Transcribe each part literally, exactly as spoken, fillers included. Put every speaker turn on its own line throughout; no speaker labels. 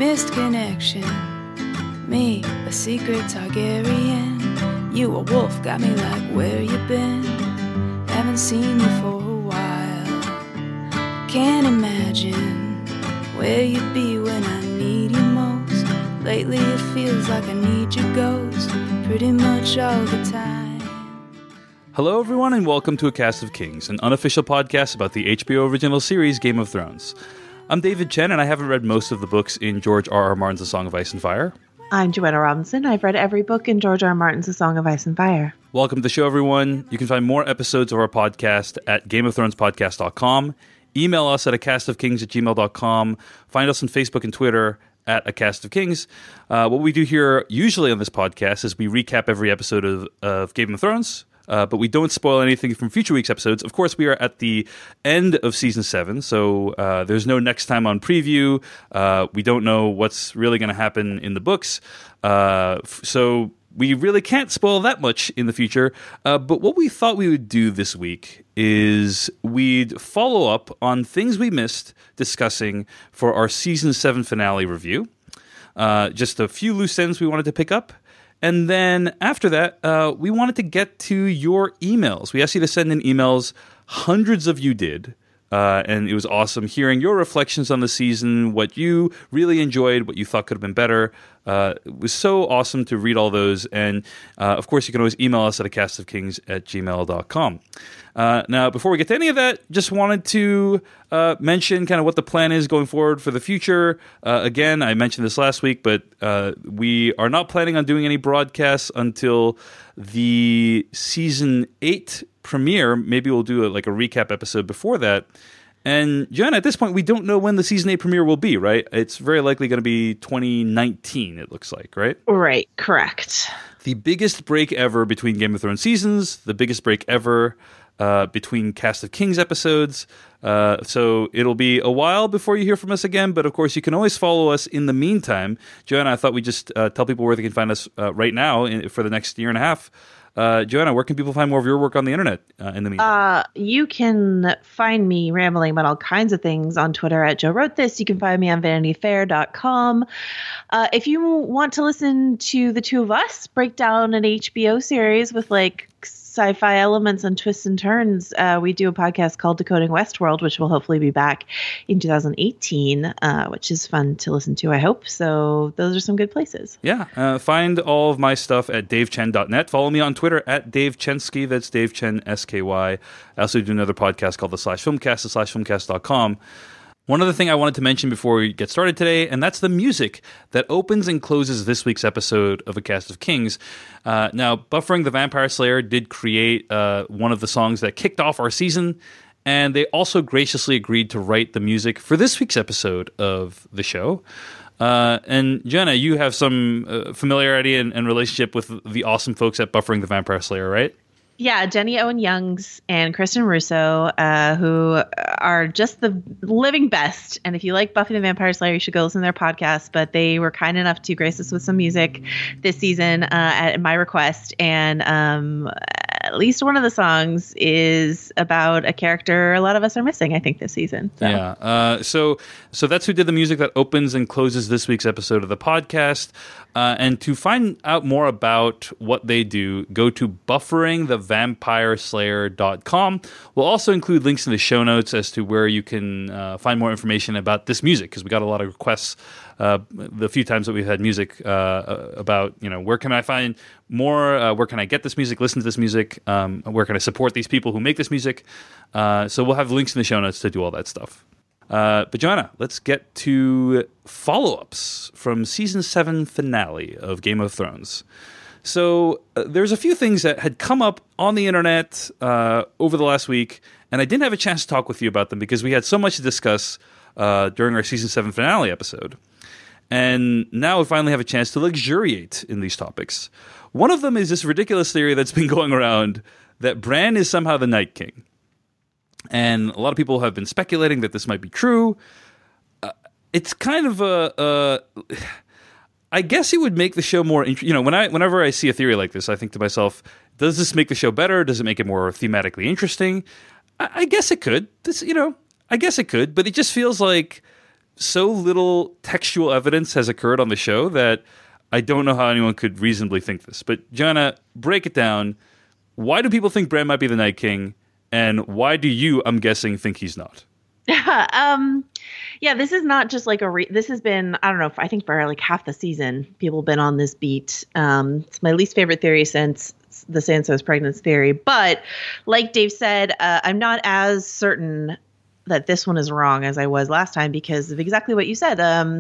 missed connection. Me, a secret Targaryen. You a wolf, got me like, where you been? Haven't seen you for a while. Can't imagine where you'd be when I need you most. Lately it feels like I need your ghost pretty much all the time.
Hello everyone and welcome to A Cast of Kings, an unofficial podcast about the H B O original series Game of Thrones. I'm David Chen and I haven't read most of the books in George R. R. Martin's A Song of Ice and Fire.
I'm Joanna Robinson. I've read every book in George R. R. Martin's A Song of Ice and Fire.
Welcome to the show, everyone. You can find more episodes of our podcast at game of thrones podcast dot com. Email us at a cast of kings at gmail dot com. Find us on Facebook and Twitter at A Cast of Kings. Uh, what we do here usually on this podcast is we recap every episode of, of Game of Thrones, uh, but we don't spoil anything from future week's episodes. Of course, we are at the end of Season seven, so uh, there's no next time on preview. Uh, we don't know what's really going to happen in the books. Uh, f- so we really can't spoil that much in the future. Uh, but what we thought we would do this week is we'd follow up on things we missed discussing for our Season seven finale review. Uh, just a few loose ends we wanted to pick up. And then after that, uh, we wanted to get to your emails. We asked you to send in emails. Hundreds of you did. Uh, and it was awesome hearing your reflections on the season, what you really enjoyed, what you thought could have been better. Uh, it was so awesome to read all those. And, uh, of course, you can always email us at a cast of kings at gmail dot com. Uh, now, before we get to any of that, just wanted to uh, mention kind of what the plan is going forward for the future. Uh, again, I mentioned this last week, but uh, we are not planning on doing any broadcasts until the season eight premiere. Maybe we'll do a, like a recap episode before that. And Joanna, at this point, we don't know when the season eight premiere will be, right? It's very likely going to be twenty nineteen, it looks like, right?
Right, correct.
The biggest break ever between Game of Thrones seasons, the biggest break ever uh, between Cast of Kings episodes. Uh, so it'll be a while before you hear from us again, but of course you can always follow us in the meantime. Joanna, I thought we'd just uh, tell people where they can find us uh, right now in, for the next year and a half. Uh, Joanna, where can people find more of your work on the internet uh, in the meantime?
Uh, you can find me rambling about all kinds of things on Twitter at Joe Wrote This. You can find me on vanity fair dot com. Uh, if you want to listen to the two of us break down an H B O series with like sci-fi elements and twists and turns, uh, we do a podcast called Decoding Westworld, which will hopefully be back in two thousand eighteen, uh, which is fun to listen to, I hope. So those are some good places.
Yeah. Uh, find all of my stuff at dave chen dot net. Follow me on Twitter at Dave Chensky. That's Dave Chen, S K Y. I also do another podcast called The Slash Filmcast, the slash filmcast dot com. One other thing I wanted to mention before we get started today, and that's the music that opens and closes this week's episode of A Cast of Kings. Uh, now, Buffering the Vampire Slayer did create uh, one of the songs that kicked off our season, and they also graciously agreed to write the music for this week's episode of the show. Uh, and Jenna, you have some uh, familiarity and, and relationship with the awesome folks at Buffering the Vampire Slayer, right?
Yeah, Jenny Owen Youngs and Kristen Russo, uh, who are just the living best. And if you like Buffy the Vampire Slayer, you should go listen to their podcast. But they were kind enough to grace us with some music this season uh, at my request. And um, at least one of the songs is about a character a lot of us are missing, I think, this season. So.
Yeah. Uh, so so that's who did the music that opens and closes this week's episode of the podcast. Uh, and to find out more about what they do, go to buffering the vampire slayer dot com. We'll also include links in the show notes as to where you can uh, find more information about this music, because we got a lot of requests uh, the few times that we've had music uh, about, you know, where can I find more, uh, where can I get this music, listen to this music, um, where can I support these people who make this music. Uh, so we'll have links in the show notes to do all that stuff. Uh, but Joanna, let's get to follow-ups from season seven finale of Game of Thrones. So uh, there's a few things that had come up on the internet uh, over the last week, and I didn't have a chance to talk with you about them because we had so much to discuss uh, during our season seven finale episode. And now we finally have a chance to luxuriate in these topics. One of them is this ridiculous theory that's been going around that Bran is somehow the Night King. And a lot of people have been speculating that this might be true. Uh, it's kind of a, a, I guess it would make the show more interesting. You know, when I, whenever I see a theory like this, I think to myself, does this make the show better? Does it make it more thematically interesting? I, I guess it could. This, you know, I guess it could, but it just feels like so little textual evidence has occurred on the show that I don't know how anyone could reasonably think this. But Joanna, break it down. Why do people think Bran might be the Night King? And why do you, I'm guessing, think he's not?
um, yeah, this is not just like a, re- this has been, I don't know, I think for like half the season, people have been on this beat. Um, it's my least favorite theory since the Sansa's pregnancy theory. But like Dave said, uh, I'm not as certain that this one is wrong as I was last time because of exactly what you said. Um,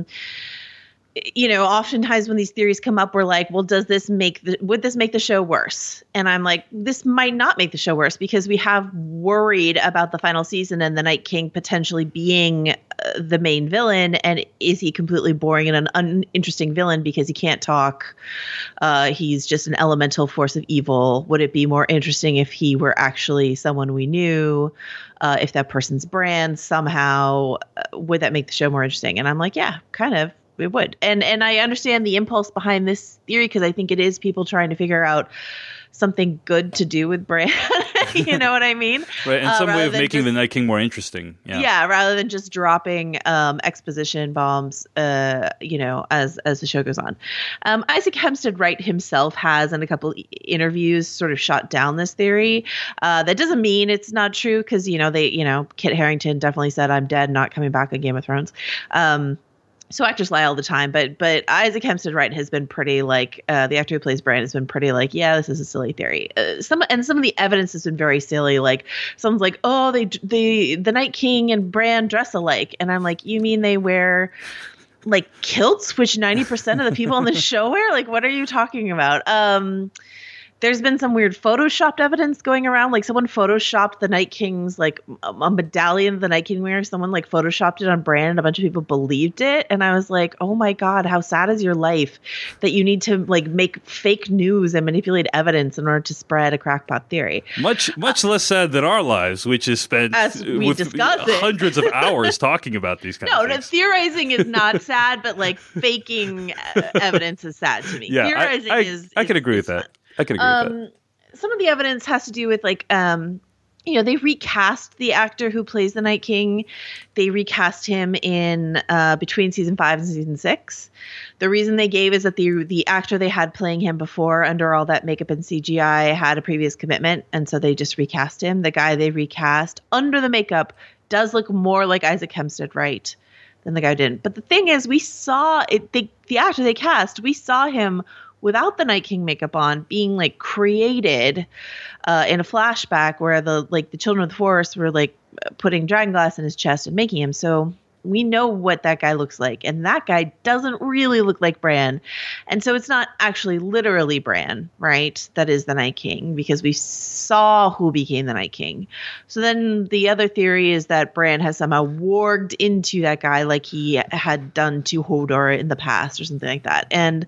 you know, oftentimes when these theories come up, we're like, well, does this make the, would this make the show worse? And I'm like, this might not make the show worse because we have worried about the final season and the Night King potentially being uh, the main villain. And is he completely boring and an uninteresting villain because he can't talk? Uh, he's just an elemental force of evil. Would it be more interesting if he were actually someone we knew? Uh, if that person's Bran somehow, uh, would that make the show more interesting? And I'm like, yeah, kind of. It would. And and I understand the impulse behind this theory because I think it is people trying to figure out something good to do with Bran. You know what I mean?
Right. And
uh,
some way of making
just,
the Night King more interesting. Yeah.
Yeah. Rather than just dropping um, exposition bombs, uh, you know, as as the show goes on. Um, Isaac Hempstead Wright himself has in a couple interviews sort of shot down this theory. Uh, that doesn't mean it's not true because, you know, they, you know, Kit Harington definitely said, I'm dead, not coming back on Game of Thrones. Um, So actors lie all the time, but but Isaac Hempstead Wright has been pretty like uh, the actor who plays Bran has been pretty like, yeah, this is a silly theory. Uh, some and some of the evidence has been very silly. Like someone's like, oh, they they the Night King and Bran dress alike, and I'm like, you mean they wear like kilts, which ninety percent of the people on the show wear? Like, what are you talking about? Um, There's been some weird photoshopped evidence going around. Like someone photoshopped the Night King's like a medallion the Night King wears. Someone like photoshopped it on Bran and a bunch of people believed it. And I was like, oh my God, how sad is your life that you need to like make fake news and manipulate evidence in order to spread a crackpot theory.
Much much uh, less sad than our lives, which is spent
as we
with
discussed it.
hundreds of hours talking about these kinds
no,
of things.
No, theorizing is not sad, but like faking uh, evidence is sad to me.
Yeah,
theorizing
I, I,
is,
I
is,
can agree
is
with that.
fun.
I can agree
um,
with that.
Some of the evidence has to do with like, um, you know, they recast the actor who plays the Night King. They recast him in uh, between season five and season six. The reason they gave is that the the actor they had playing him before, under all that makeup and C G I, had a previous commitment, and so they just recast him. The guy they recast under the makeup does look more like Isaac Hempstead Wright than the guy didn't. But the thing is, we saw it. They, the actor they cast, we saw him without the Night King makeup on, being like created uh, in a flashback where the like the children of the forest were like putting dragonglass in his chest and making him. So we know what that guy looks like, and that guy doesn't really look like Bran. And so it's not actually literally Bran, right? That is the Night King, because we saw who became the Night King. So then the other theory is that Bran has somehow warged into that guy like he had done to Hodor in the past or something like that. And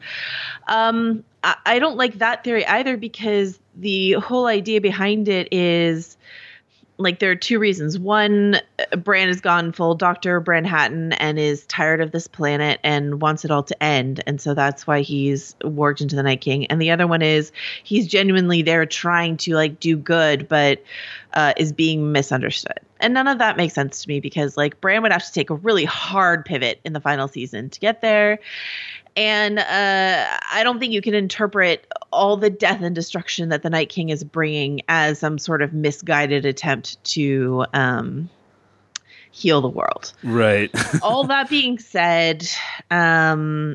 um, I, I don't like that theory either, because the whole idea behind it is, like, there are two reasons. One, Bran has gone full Doctor Bran Hatton and is tired of this planet and wants it all to end. And so that's why he's warged into the Night King. And the other one is he's genuinely there trying to, like, do good, but uh, is being misunderstood. And none of that makes sense to me, because, like, Bran would have to take a really hard pivot in the final season to get there. And uh, I don't think you can interpret all the death and destruction that the Night King is bringing as some sort of misguided attempt to um, heal the world.
Right.
All that being said, um,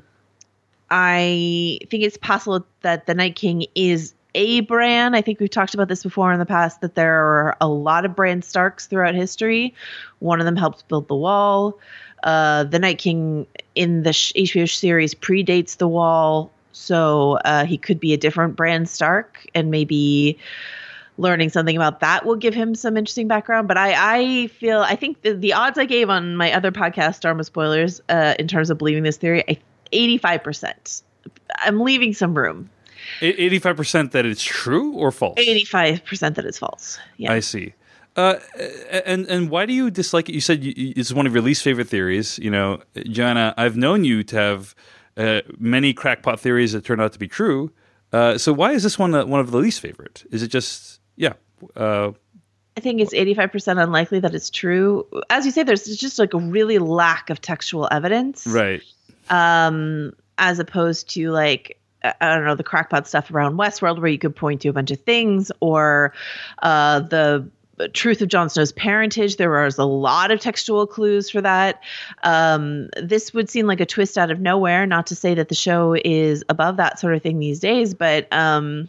I think it's possible that the Night King is a Bran. I think we've talked about this before in the past, that there are a lot of Bran Starks throughout history. One of them helped build the Wall. Uh, the Night King in the H B O series predates the Wall, so uh, he could be a different Bran Stark, and maybe learning something about that will give him some interesting background. But I, I feel, I think the, the odds I gave on my other podcast, Dharma Spoilers, uh, in terms of believing this theory, I, eighty-five percent. I'm leaving some room.
eighty-five percent that it's true or false?
eighty-five percent that it's false. Yeah.
I see. Uh, and and why do you dislike it? You said you, it's one of your least favorite theories. You know, Joanna, I've known you to have uh, many crackpot theories that turn out to be true. Uh, so why is this one uh, one of the least favorite? Is it just, yeah, uh,
I think it's eighty-five percent unlikely that it's true. As you say, there's just like a really lack of textual evidence.
Right.
Um, as opposed to like, I don't know, the crackpot stuff around Westworld where you could point to a bunch of things, or uh, the truth of Jon Snow's parentage. There was a lot of textual clues for that. Um, this would seem like a twist out of nowhere, not to say that the show is above that sort of thing these days, but um,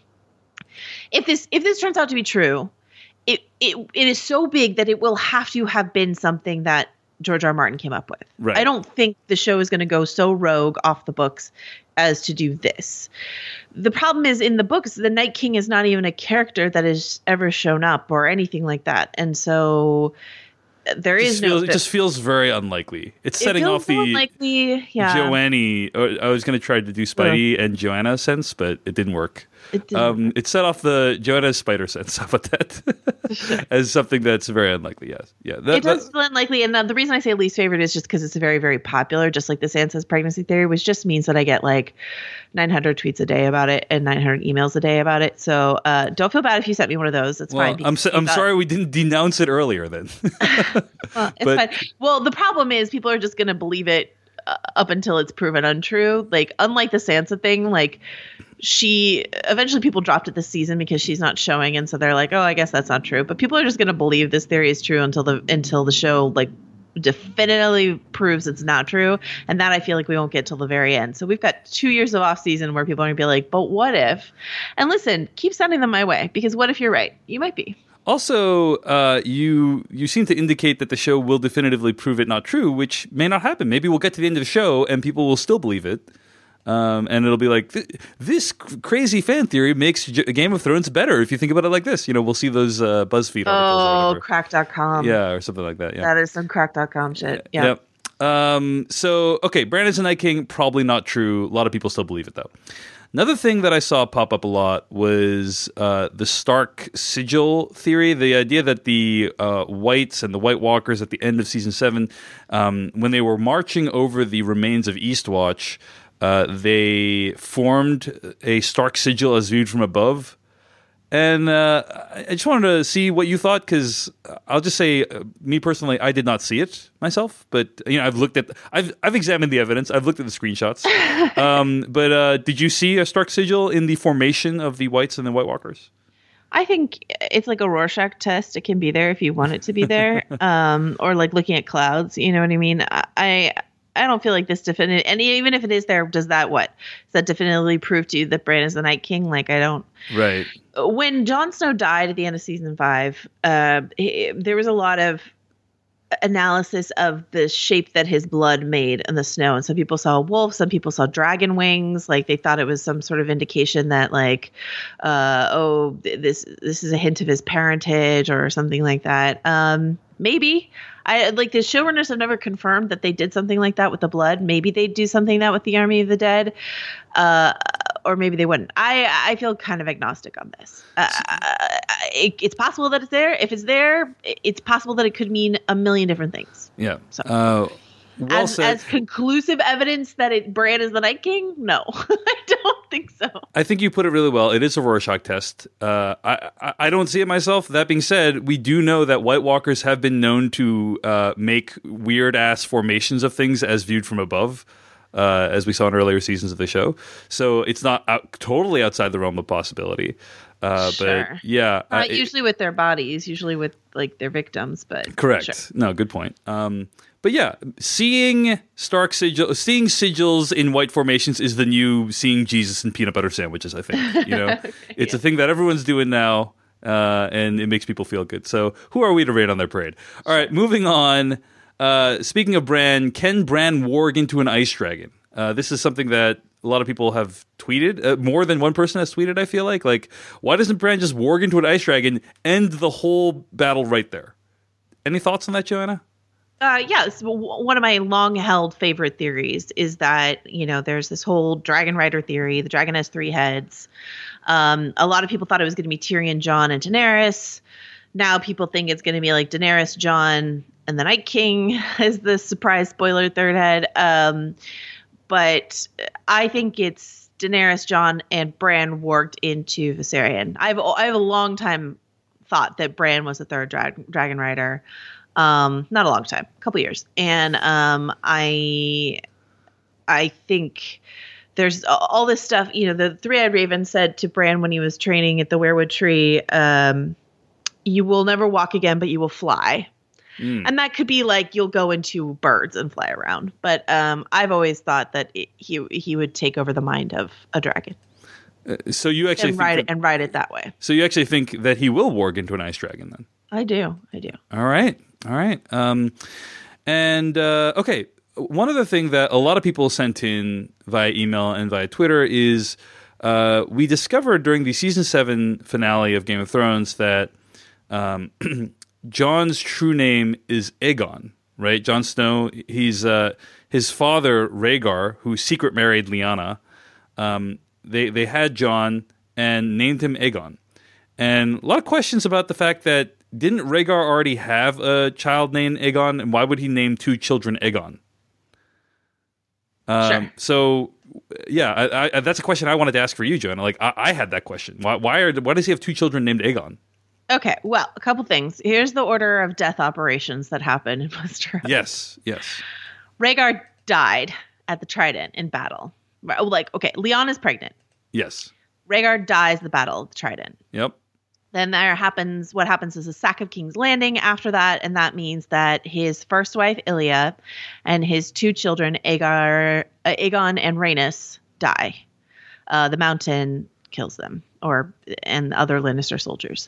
if this if this turns out to be true, It, it it is so big that it will have to have been something that George R. R. Martin came up with.
Right.
I don't think the show is going to go so rogue off the books as to do this. The problem is in the books, the Night King is not even a character that has ever shown up or anything like that. And so there
It
is
just
no...
feels, it just feels very unlikely. It's setting
it feels
off the
so unlikely, yeah.
Joanne. I was going to try to do Spidey and Joanna sense, but it didn't work.
It didn't
Um, it set off the Joanna's spider sense. How about that? As something that's very unlikely. Yes, yeah. That,
It does
that-
feel unlikely, and uh, the reason I say least favorite is just because it's very, very popular. Just like the Sansa's pregnancy theory, which just means that I get like nine hundred tweets a day about it and nine hundred emails a day about it. So uh, don't feel bad if you sent me one of those. It's
well,
fine.
I'm so, I'm
got-
sorry we didn't denounce it earlier. Then,
Well, it's
but-
fine. Well, the problem is people are just going to believe it uh, up until it's proven untrue. Like unlike the Sansa thing, like. She eventually people dropped it this season because she's not showing, and so they're like, "Oh, I guess that's not true." But people are just going to believe this theory is true until the until the show like definitively proves it's not true, and that I feel like we won't get till the very end. So we've got two years of off season where people are going to be like, "But what if?" And listen, keep sending them my way because what if you're right? You might be.
Also, uh, you you seem to indicate that the show will definitively prove it not true, which may not happen. Maybe we'll get to the end of the show and people will still believe it. Um, and it'll be like, th- this c- crazy fan theory makes J- Game of Thrones better if you think about it like this. You know, we'll see those uh, BuzzFeed articles or
Oh,
whatever.
crack dot com.
Yeah, or something like that. Yeah.
That is some crack dot com shit. Yeah.
Yep. Um, so, okay, Brandon's a Night King, probably not true. A lot of people still believe it, though. Another thing that I saw pop up a lot was uh, the Stark sigil theory, the idea that the uh, Whites and the White Walkers at the end of season seven, um, when they were marching over the remains of Eastwatch, uh, they formed a Stark sigil as viewed from above. And uh, I just wanted to see what you thought, because I'll just say, uh, me personally, I did not see it myself. But you know, I've looked at, I've I've examined the evidence, I've looked at the screenshots. um, but uh, did you see a Stark sigil in the formation of the Whites and the White Walkers?
I think it's like a Rorschach test. It can be there if you want it to be there, um, or like looking at clouds. You know what I mean? I I don't feel like this definitive, and even if it is there, does that what? Does that definitively prove to you that Bran is the Night King? Like I don't.
Right.
When Jon Snow died at the end of season five, uh, he, there was a lot of analysis of the shape that his blood made in the snow. And some people saw a wolf, some people saw dragon wings. Like they thought it was some sort of indication that like, uh, oh, this, this is a hint of his parentage or something like that. Um, maybe I like the showrunners have never confirmed that they did something like that with the blood. Maybe they'd do something that with the Army of the Dead. Uh, or maybe they wouldn't. I I feel kind of agnostic on this. Uh, it, it's possible that it's there. If it's there, it's possible that it could mean a million different things.
Yeah.
So,
uh, well
as,
said.
as conclusive evidence that it Bran is the Night King, no, I don't think so.
I think you put it really well. It is a Rorschach test. Uh, I, I I don't see it myself. That being said, we do know that White Walkers have been known to uh, make weird ass formations of things as viewed from above. Uh, as we saw in earlier seasons of the show. So it's not out, totally outside the realm of possibility. Uh,
Sure.
But yeah.
Not
uh, it-
usually with their bodies, usually with like their victims, but
correct.
sure.
No, good point. Um, but yeah, seeing Stark sigil, seeing sigils in white formations is the new seeing Jesus in peanut butter sandwiches, I think. You know,
Okay,
it's
yeah.
a thing that everyone's doing now, uh, and it makes people feel good. So who are we to rain on their parade? All right, moving on. Uh, speaking of Bran, can Bran warg into an ice dragon? Uh, this is something that a lot of people have tweeted. Uh, more than one person has tweeted, I feel like. Like, why doesn't Bran just warg into an ice dragon, end the whole battle right there? Any thoughts on that, Joanna?
Uh, yes, w- one of my long-held favorite theories is that, you know, there's this whole dragon rider theory. The dragon has three heads. Um, a lot of people thought it was going to be Tyrion, Jon, and Daenerys. Now people think it's going to be like Daenerys, Jon, and the Night King as the surprise spoiler third head. Um, but I think it's Daenerys, Jon, and Bran warged into Viserion. I have I have a long time thought that Bran was the third dra- dragon rider. Um, not a long time, a couple years. And um, I, I think there's all this stuff. You know, the three-eyed raven said to Bran when he was training at the weirwood tree, um, "You will never walk again, but you will fly." Mm. And that could be like you'll go into birds and fly around. But um, I've always thought that it, he he would take over the mind of a dragon.
Uh, so you actually
and
think
ride
that,
it and ride it that way.
So you actually think that he will warg into an ice dragon then?
I do. I do.
All right. All right. Um, and uh, okay, one other thing that a lot of people sent in via email and via Twitter is uh, we discovered during the season seven finale of Game of Thrones that um, Jon's true name is Aegon, right? Jon Snow, he's uh, his father, Rhaegar, who secret married Lyanna. Um, they, they had Jon and named him Aegon. And a lot of questions about the fact that didn't Rhaegar already have a child named Aegon, and why would he name two children Aegon? Um,
sure.
So, yeah, I, I, that's a question I wanted to ask for you, Joanna. Like, I, I had that question. Why, why are why does he have two children named Aegon?
Okay, well, a couple things. Here's the order of death operations that happened in Westeros.
Yes, yes.
Rhaegar died at the Trident in battle. Like, okay, Lyanna's pregnant.
Yes.
Rhaegar dies the battle of the Trident.
Yep.
Then there happens, what happens is a sack of King's Landing after that, and that means that his first wife, Ilya, and his two children, Aegar, uh, Aegon and Rhaenys, die. Uh, the mountain kills them, or and other Lannister soldiers.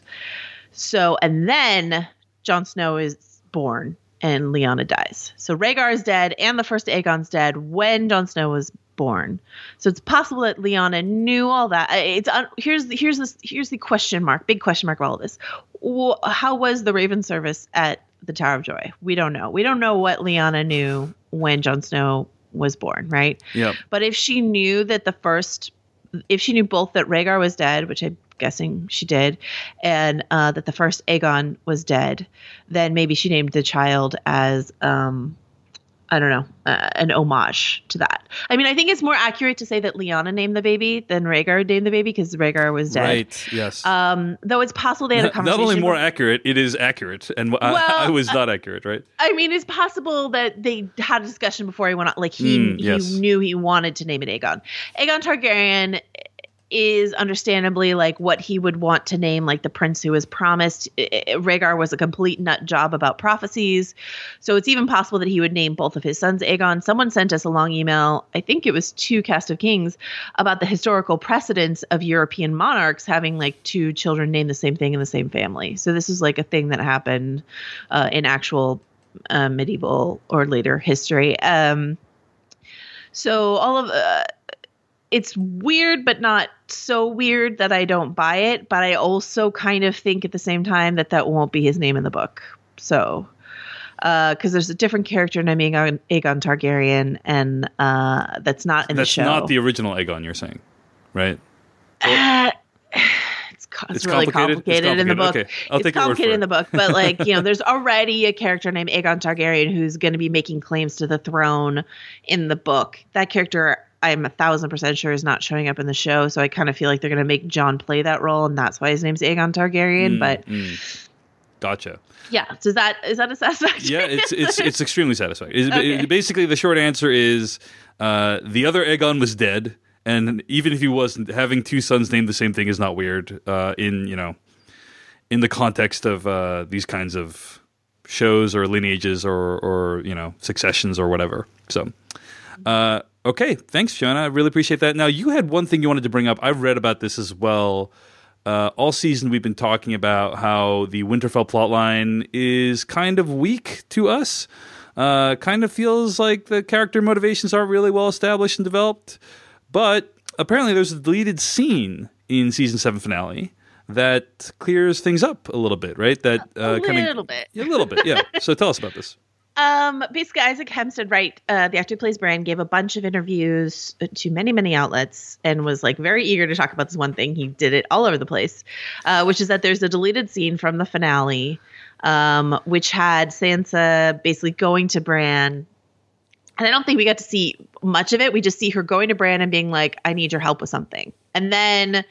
So, and then Jon Snow is born, and Lyanna dies. So Rhaegar is dead, and the first Aegon's dead when Jon Snow was born. So it's possible that Lyanna knew all that. It's uh, here's the, here's this here's the question mark, big question mark of all of this. How was the Raven service at the Tower of Joy? We don't know. We don't know what Lyanna knew when Jon Snow was born, right?
Yeah.
But if she knew that the first, if she knew both that Rhaegar was dead, which I'm guessing she did, and uh, that the first Aegon was dead, then maybe she named the child as um. I don't know, uh, an homage to that. I mean, I think it's more accurate to say that Lyanna named the baby than Rhaegar named the baby because Rhaegar was dead.
Right, yes.
Um, though it's possible they had a conversation.
Not only more
with,
accurate, it is accurate. And well, I, I was not accurate, right?
I mean, it's possible that they had a discussion before he went on. Like, he,
mm, yes.
he knew he wanted to name it Aegon. Aegon Targaryen is understandably like what he would want to name like the prince who was promised. Rhaegar was a complete nut job about prophecies. So it's even possible that he would name both of his sons Aegon. Someone sent us a long email, I think it was to Cast of Kings, about the historical precedence of European monarchs having like two children named the same thing in the same family. So this is like a thing that happened uh, in actual uh, medieval or later history. Um, so all of... Uh, it's weird, but not so weird that I don't buy it. But I also kind of think at the same time that that won't be his name in the book. So, because uh, there's a different character named Aegon, Aegon Targaryen, and uh, that's not in
that's
the show.
That's not the original Aegon, you're saying, right?
Uh, it's, it's,
it's
really
complicated,
complicated,
it's complicated
in the book.
Okay. I'll
it's
take
complicated in
it.
the book, but like, you know, there's already a character named Aegon Targaryen who's going to be making claims to the throne in the book. That character, I'm a thousand percent sure is not showing up in the show. So I kind of feel like they're going to make Jon play that role. And that's why his name's Aegon Targaryen. Mm, but
mm. Gotcha.
Yeah. So is that, is that a satisfaction?
Yeah, it's, it's, it's extremely satisfying. It's,
okay.
it, basically the short answer is, uh, the other Aegon was dead. And even if he wasn't, having two sons named the same thing is not weird, uh, in, you know, in the context of, uh, these kinds of shows or lineages or, or, you know, successions or whatever. So, uh, okay, thanks, Fiona. I really appreciate that. Now, you had one thing you wanted to bring up. I've read about this as well. Uh, all season, we've been talking about how the Winterfell plotline is kind of weak to us. Uh, kind of feels like the character motivations aren't really well established and developed. But apparently, there's a deleted scene in season seven finale that clears things up a little bit, right? That
uh, a
kinda,
little bit,
a little bit, yeah. So tell us about this.
Um, basically, Isaac Hempstead Wright, uh, the actor who plays Bran, gave a bunch of interviews to many, many outlets and was like very eager to talk about this one thing. He did it all over the place, uh, which is that there's a deleted scene from the finale, um, which had Sansa basically going to Bran. And I don't think we got to see much of it. We just see her going to Bran and being like, I need your help with something. And then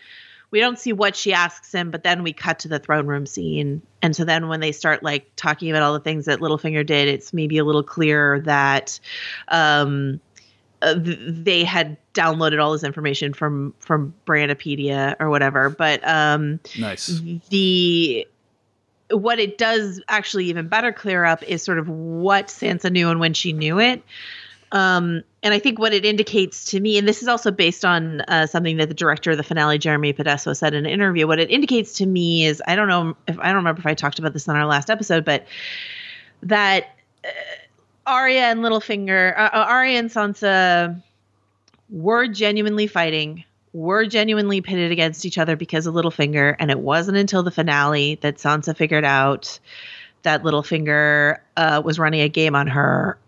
we don't see what she asks him, but then we cut to the throne room scene. And so then when they start like talking about all the things that Littlefinger did, it's maybe a little clearer that um, uh, th- they had downloaded all this information from from Brandopedia or whatever. But um,
nice.
The what it does actually even better clear up is sort of what Sansa knew and when she knew it. Um, and I think what it indicates to me, and this is also based on uh, something that the director of the finale, Jeremy Podeswa, said in an interview. What it indicates to me is, I don't know if I don't remember if I talked about this on our last episode, but that uh, Arya and Littlefinger, uh, Arya and Sansa were genuinely fighting, were genuinely pitted against each other because of Littlefinger, and it wasn't until the finale that Sansa figured out that Littlefinger uh, was running a game on her.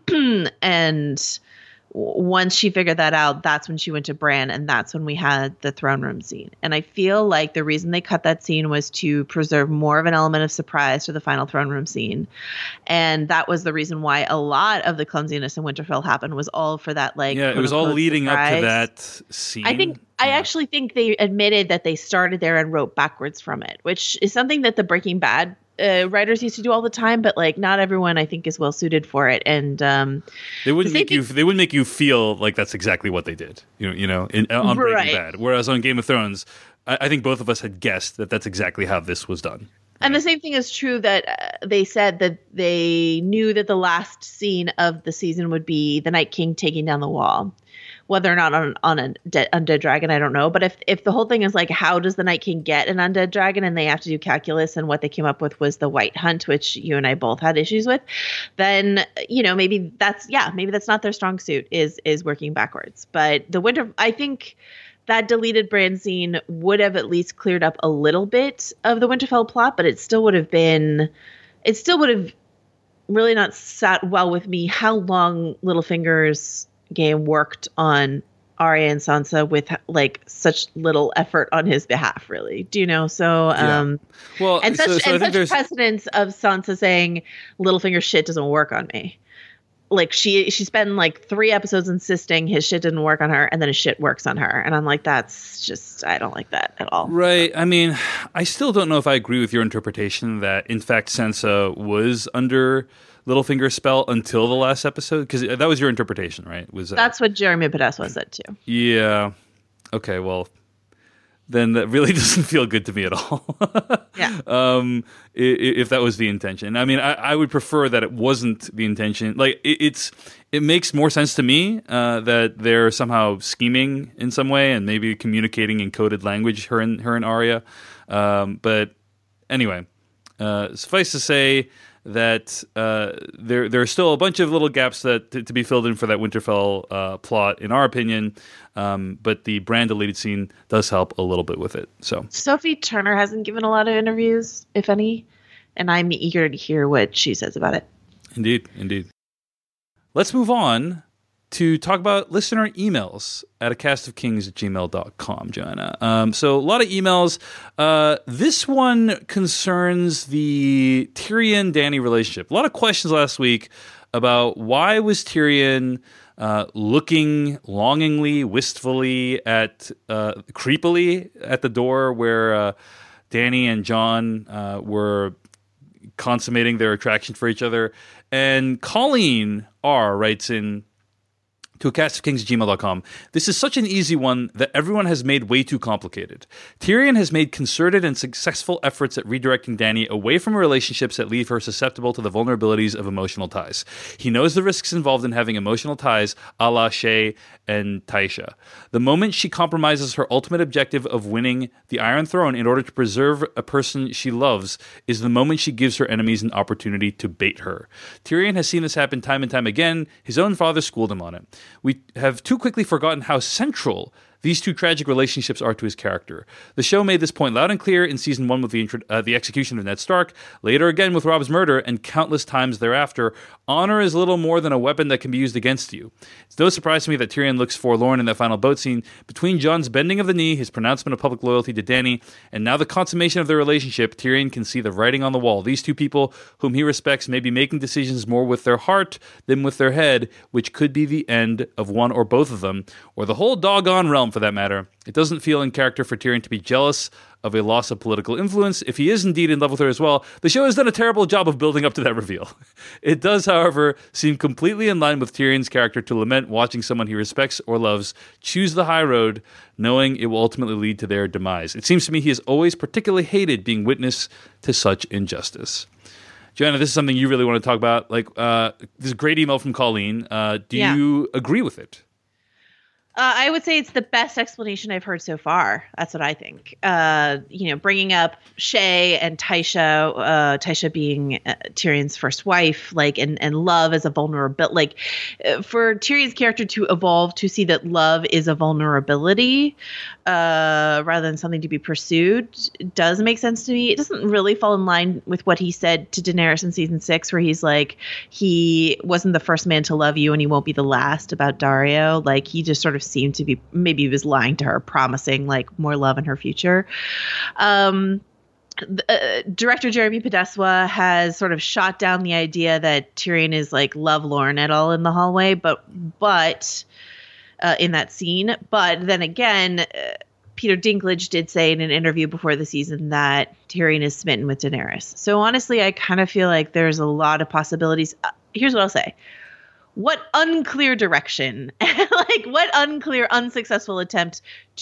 And once she figured that out, that's when she went to Bran, and that's when we had the throne room scene. And I feel like the reason they cut that scene was to preserve more of an element of surprise to the final throne room scene. And that was the reason why a lot of the clumsiness in Winterfell happened, was all for that, like,
yeah, it was all leading
surprise.
up to that scene.
I think
yeah.
I actually think they admitted that they started there and wrote backwards from it, which is something that the Breaking Bad Uh, writers used to do all the time, but like not everyone I think is well suited for it. And um,
they wouldn't
the
make
thing,
you. They wouldn't make you feel like that's exactly what they did. You know, you know, in, on Breaking
right.
Bad. Whereas on Game of Thrones, I, I think both of us had guessed that that's exactly how this was done.
And the same thing is true that uh, they said that they knew that the last scene of the season would be the Night King taking down the wall. Whether or not on on a de- undead dragon, I don't know. But if if the whole thing is like, how does the Night King get an undead dragon, and they have to do calculus, and what they came up with was the White Hunt, which you and I both had issues with, then you know maybe that's yeah maybe that's not their strong suit, is is working backwards. But the winter, I think that deleted Bran scene would have at least cleared up a little bit of the Winterfell plot, but it still would have been, it still would have really not sat well with me how long Littlefinger's game worked on Arya and Sansa with like such little effort on his behalf, really. Do you know? So, um,
yeah. well,
and such,
so, so
and
I think
such
there's
precedence of Sansa saying Littlefinger's shit doesn't work on me. Like she, she spent like three episodes insisting his shit didn't work on her, and then his shit works on her. And I'm like, that's just, I don't like that at all.
Right. I mean, I still don't know if I agree with your interpretation that in fact Sansa was under Littlefinger's spell until the last episode, because that was your interpretation, right? Was that,
that's what Jeremy Podeswa said too.
Yeah. Okay. Well, then that really doesn't feel good to me at all.
Yeah.
Um, if, if that was the intention, I mean, I, I would prefer that it wasn't the intention. Like it, it's, it makes more sense to me uh, that they're somehow scheming in some way and maybe communicating in coded language. Her and her and Arya. Um, but anyway, uh, suffice to say that uh, there there are still a bunch of little gaps that to, to be filled in for that Winterfell uh, plot, in our opinion. Um, but the Bran deleted scene does help a little bit with it. So
Sophie Turner hasn't given a lot of interviews, if any, and I'm eager to hear what she says about it.
Indeed, indeed. Let's move on to talk about listener emails at a cast of kings at gmail dot com, Joanna. Um, so a lot of emails. Uh, this one concerns the Tyrion-Dany relationship. A lot of questions last week about why was Tyrion uh, looking longingly, wistfully, at uh, creepily at the door where uh, Dany and Jon uh, were consummating their attraction for each other. And Colleen R. writes in to a cast of kings at gmail dot com. This is such an easy one that everyone has made way too complicated. Tyrion has made concerted and successful efforts at redirecting Dany away from relationships that leave her susceptible to the vulnerabilities of emotional ties. He knows the risks involved in having emotional ties, a la Shay and Tysha. The moment she compromises her ultimate objective of winning the Iron Throne in order to preserve a person she loves is the moment she gives her enemies an opportunity to bait her. Tyrion has seen this happen time and time again. His own father schooled him on it. We have too quickly forgotten how central these two tragic relationships are to his character. The show made this point loud and clear in season one with the intro- uh, the execution of Ned Stark, later again with Robb's murder, and countless times thereafter. Honor is little more than a weapon that can be used against you. It's no surprise to me that Tyrion looks forlorn in that final boat scene. Between Jon's bending of the knee, his pronouncement of public loyalty to Dany, and now the consummation of their relationship, Tyrion can see the writing on the wall. These two people, whom he respects, may be making decisions more with their heart than with their head, which could be the end of one or both of them, or the whole doggone realm for that matter. It doesn't feel in character for Tyrion to be jealous of a loss of political influence. If he is indeed in love with her as well, the show has done a terrible job of building up to that reveal. It does, however, seem completely in line with Tyrion's character to lament watching someone he respects or loves choose the high road, knowing it will ultimately lead to their demise. It seems to me he has always particularly hated being witness to such injustice. Joanna, this is something you really want to talk about. Like, uh, this great email from Colleen. Uh, do
Yeah.
you agree with it?
Uh, I would say it's the best explanation I've heard so far. That's what I think. Uh, you know, bringing up Shay and Tysha, uh, Tysha being uh, Tyrion's first wife, like, and, and love as a vulnerability. Like, uh, for Tyrion's character to evolve to see that love is a vulnerability uh, rather than something to be pursued does make sense to me. It doesn't really fall in line with what he said to Daenerys in season six, where he's like, he wasn't the first man to love you and he won't be the last about Dario. Like, he just sort of seemed to be, maybe he was lying to her, promising like more love in her future. Um, uh, director Jeremy Podeswa has sort of shot down the idea that Tyrion is like lovelorn at all in the hallway, but but uh, in that scene. But then again, uh, Peter Dinklage did say in an interview before the season that Tyrion is smitten with Daenerys. So honestly, I kind of feel like there's a lot of possibilities. Uh, here's what I'll say. What unclear direction, like what unclear, unsuccessful attempt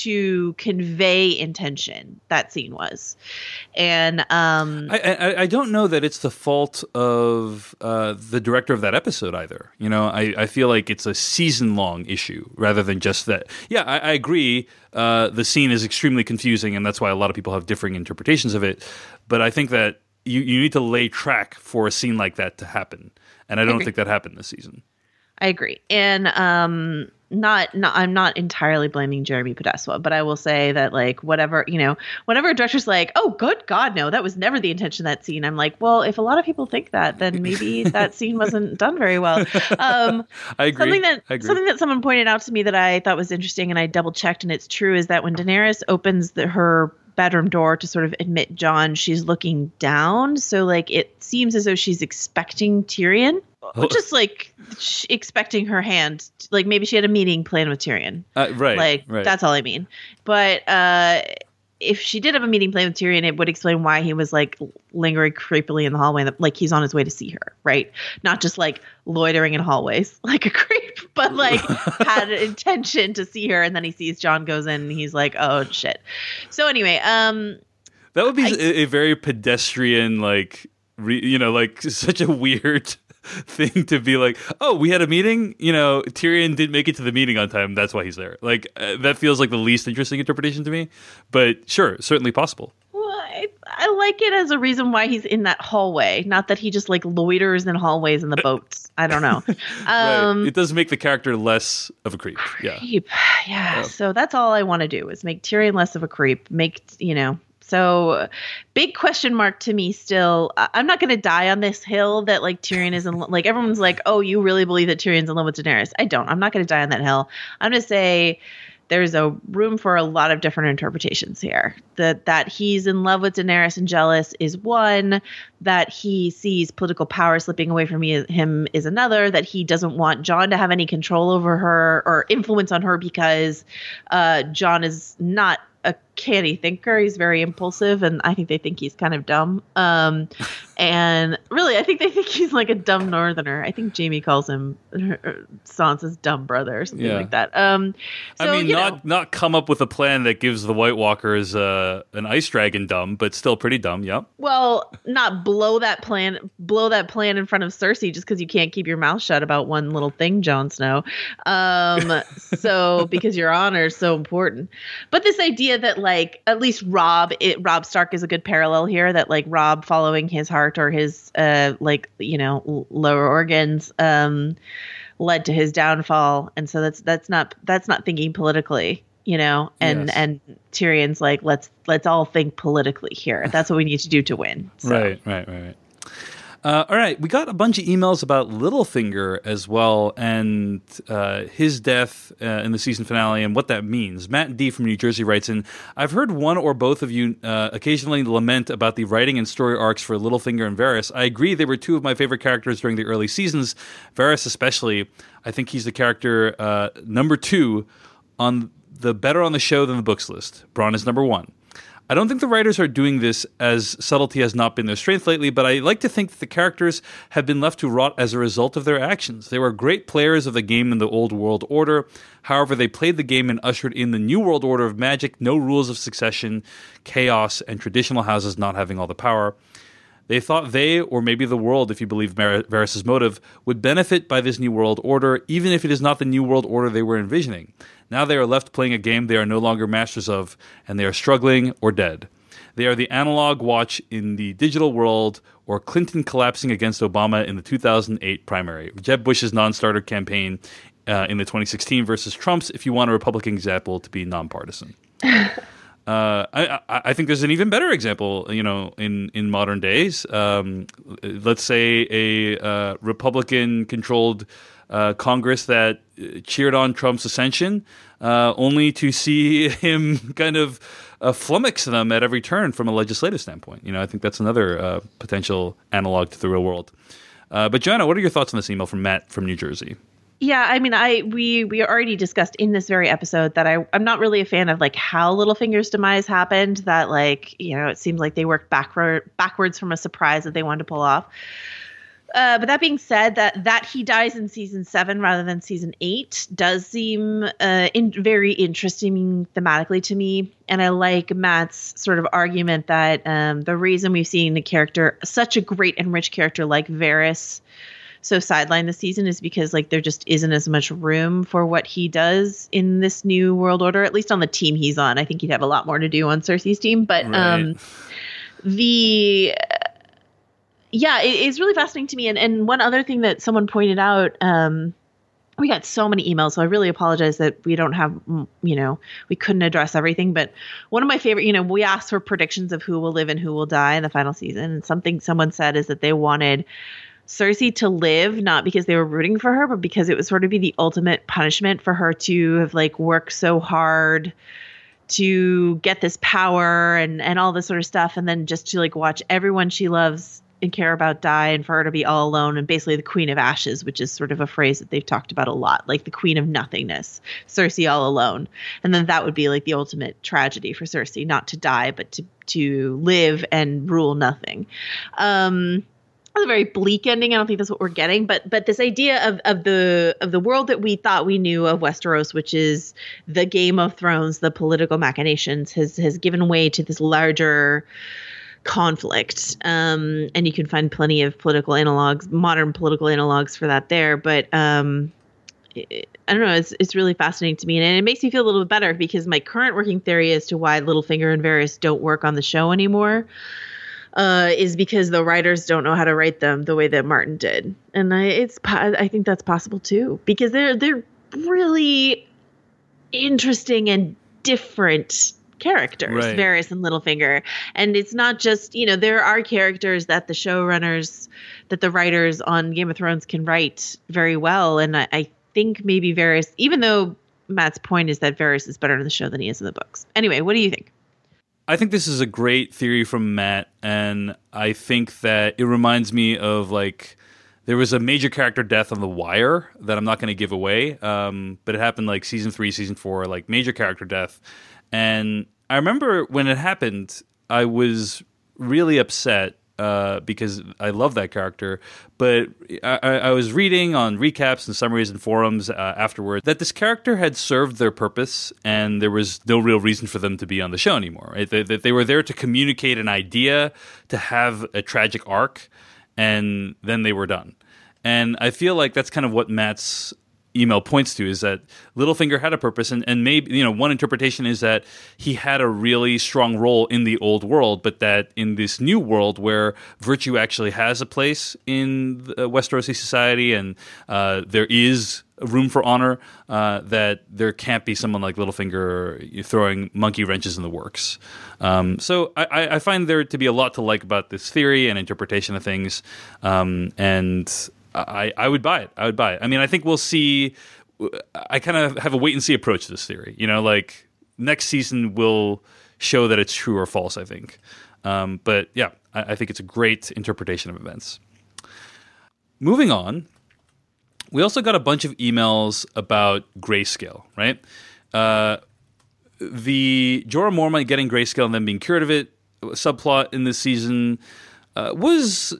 to convey intention that scene was. And um,
I, I, I don't know that it's the fault of uh, the director of that episode either. You know, I, I feel like it's a season-long issue rather than just that. Yeah, I, I agree. Uh, the scene is extremely confusing, and that's why a lot of people have differing interpretations of it. But I think that you, you need to lay track for a scene like that to happen. And I don't
Agree.
think that happened this season.
I agree. And um, not, not, I'm not entirely blaming Jeremy Podeswa, but I will say that like whatever, you know, whenever a director's like, oh, good God, no, that was never the intention of that scene. I'm like, well, if a lot of people think that, then maybe that scene wasn't done very well. Um,
I agree.
Something that,
I agree.
something that someone pointed out to me that I thought was interesting and I double checked and it's true is that when Daenerys opens the, her bedroom door to sort of admit Jon, she's looking down. So like it seems as though she's expecting Tyrion. Just like sh- expecting her hand, like maybe she had a meeting planned with Tyrion.
Uh, right.
Like
right.
that's all I mean. But uh, if she did have a meeting planned with Tyrion, it would explain why he was like lingering creepily in the hallway, like he's on his way to see her, right? Not just like loitering in hallways like a creep, but like had an intention to see her, and then he sees Jon goes in, and he's like, oh shit. So anyway, um,
that would be
I,
a, a very pedestrian, like re, you know, like such a weird thing to be like, oh, we had a meeting, you know, Tyrion didn't make it to the meeting on time, that's why he's there. Like uh, that feels like the least interesting interpretation to me, but sure, certainly possible.
Well, I, I like it as a reason why he's in that hallway, not that he just like loiters in hallways in the boats. I don't know. Um,
right. It does make the character less of a creep. Yeah.
Creep. Yeah.
Yeah.
So that's all I want to do is make Tyrion less of a creep. Make, you know, so big question mark to me still. I- I'm not going to die on this hill that like Tyrion is in, lo- like everyone's like, oh, you really believe that Tyrion's in love with Daenerys? I don't. I'm not going to die on that hill. I'm going to say there's a room for a lot of different interpretations here. That that he's in love with Daenerys and jealous is one. That he sees political power slipping away from me, him is another. That he doesn't want Jon to have any control over her or influence on her because uh, Jon is not a canny thinker. He's very impulsive, and I think they think he's kind of dumb. Um, and really, I think they think he's like a dumb northerner. I think Jamie calls him Sansa's dumb brother or something
Yeah.
like that. Um, so,
I mean,
you
not
know,
not come up with a plan that gives the White Walkers uh, an ice dragon dumb, but still pretty dumb. Yep.
well, not blow that plan, blow that plan in front of Cersei just because you can't keep your mouth shut about one little thing, Jon Snow. Um, so because your honor is so important. But this idea that like at least Rob, it, Rob Stark is a good parallel here. That like Rob following his heart or his uh, like you know l- lower organs um, led to his downfall, and so that's that's not that's not thinking politically. You know, and
Yes.
and Tyrion's like, let's let's all think politically here. That's what we need to do to win. So.
Right, right, right, right. Uh, all right, we got a bunch of emails about Littlefinger as well, and uh, his death uh, in the season finale and what that means. Matt D. from New Jersey writes in, I've heard one or both of you uh, occasionally lament about the writing and story arcs for Littlefinger and Varys. I agree they were two of my favorite characters during the early seasons, Varys especially. I think he's the character uh, number two on the better on the show than the books list. Bronn is number one. I don't think the writers are doing this as subtlety has not been their strength lately, but I like to think that the characters have been left to rot as a result of their actions. They were great players of the game in the old world order. However, they played the game and ushered in the new world order of magic, no rules of succession, chaos, and traditional houses not having all the power. They thought they, or maybe the world, if you believe Mar- Varys' motive, would benefit by this new world order, even if it is not the new world order they were envisioning. Now they are left playing a game they are no longer masters of, and they are struggling or dead. They are the analog watch in the digital world, or Clinton collapsing against Obama in the two thousand eight primary, Jeb Bush's non-starter campaign uh, in the twenty sixteen versus Trump's, if you want a Republican example to be nonpartisan. Uh, I, I think there's an even better example, you know, in, in modern days. Um, let's say a uh, Republican-controlled uh, Congress that cheered on Trump's ascension, uh, only to see him kind of uh, flummox them at every turn from a legislative standpoint. You know, I think that's another uh, potential analog to the real world. Uh, but Joanna, what are your thoughts on this email from Matt from New Jersey?
Yeah, I mean, I we we already discussed in this very episode that I I'm not really a fan of like how Littlefinger's demise happened. That like you know it seems like they worked backward backwards from a surprise that they wanted to pull off. Uh, but that being said, that that he dies in season seven rather than season eight does seem uh, in, very interesting thematically to me, and I like Matt's sort of argument that um, the reason we've seen the character, such a great and rich character like Varys, so sidelined this season is because like there just isn't as much room for what he does in this new world order, at least on the team he's on. I think he'd have a lot more to do on Cersei's team, but right. um, the yeah, it, it's really fascinating to me. And and one other thing that someone pointed out, um, we got so many emails, so I really apologize that we don't have, you know, we couldn't address everything. But one of my favorite, you know, we asked for predictions of who will live and who will die in the final season, and something someone said is that they wanted Cersei to live, not because they were rooting for her, but because it would sort of be the ultimate punishment for her to have like worked so hard to get this power and, and all this sort of stuff. And then just to like watch everyone she loves and care about die, and for her to be all alone and basically the Queen of Ashes, which is sort of a phrase that they've talked about a lot, like the Queen of Nothingness, Cersei all alone. And then that would be like the ultimate tragedy for Cersei, not to die, but to, to live and rule nothing. Um, That's a very bleak ending. I don't think that's what we're getting, but but this idea of of the of the world that we thought we knew of Westeros, which is the Game of Thrones, the political machinations, has has given way to this larger conflict. Um, and you can find plenty of political analogs, modern political analogs for that there. But um, it, I don't know. It's it's really fascinating to me, and it makes me feel a little bit better because my current working theory as to why Littlefinger and Varys don't work on the show anymore Uh, is because the writers don't know how to write them the way that Martin did, and I it's I think that's possible too because they're they're really interesting and different characters, right. Varys and Littlefinger, and it's not just you know there are characters that the showrunners, that the writers on Game of Thrones can write very well, and I, I think maybe Varys, even though Matt's point is that Varys is better in the show than he is in the books. Anyway, what do you think?
I think this is a great theory from Matt, and I think that it reminds me of, like, there was a major character death on The Wire that I'm not going to give away, um, but it happened, like, season three, season four, like, major character death. And I remember when it happened, I was really upset uh, because I love that character, but I, I was reading on recaps and summaries and forums uh, afterward that this character had served their purpose and there was no real reason for them to be on the show anymore. Right? That they, they were there to communicate an idea, to have a tragic arc, and then they were done. And I feel like that's kind of what Matt's email points to, is that Littlefinger had a purpose, and, and maybe, you know, one interpretation is that he had a really strong role in the old world, but that in this new world where virtue actually has a place in the Westerosi society and uh, there is room for honor, uh, that there can't be someone like Littlefinger throwing monkey wrenches in the works. Um, so I, I find there to be a lot to like about this theory and interpretation of things, um, and I, I would buy it. I would buy it. I mean, I think we'll see. I kind of have a wait and see approach to this theory. You know, like next season will show that it's true or false, I think. Um, but yeah, I, I think it's a great interpretation of events. Moving on, we also got a bunch of emails about grayscale, right? Uh, the Jorah Mormont getting grayscale and then being cured of it subplot in this season uh, was,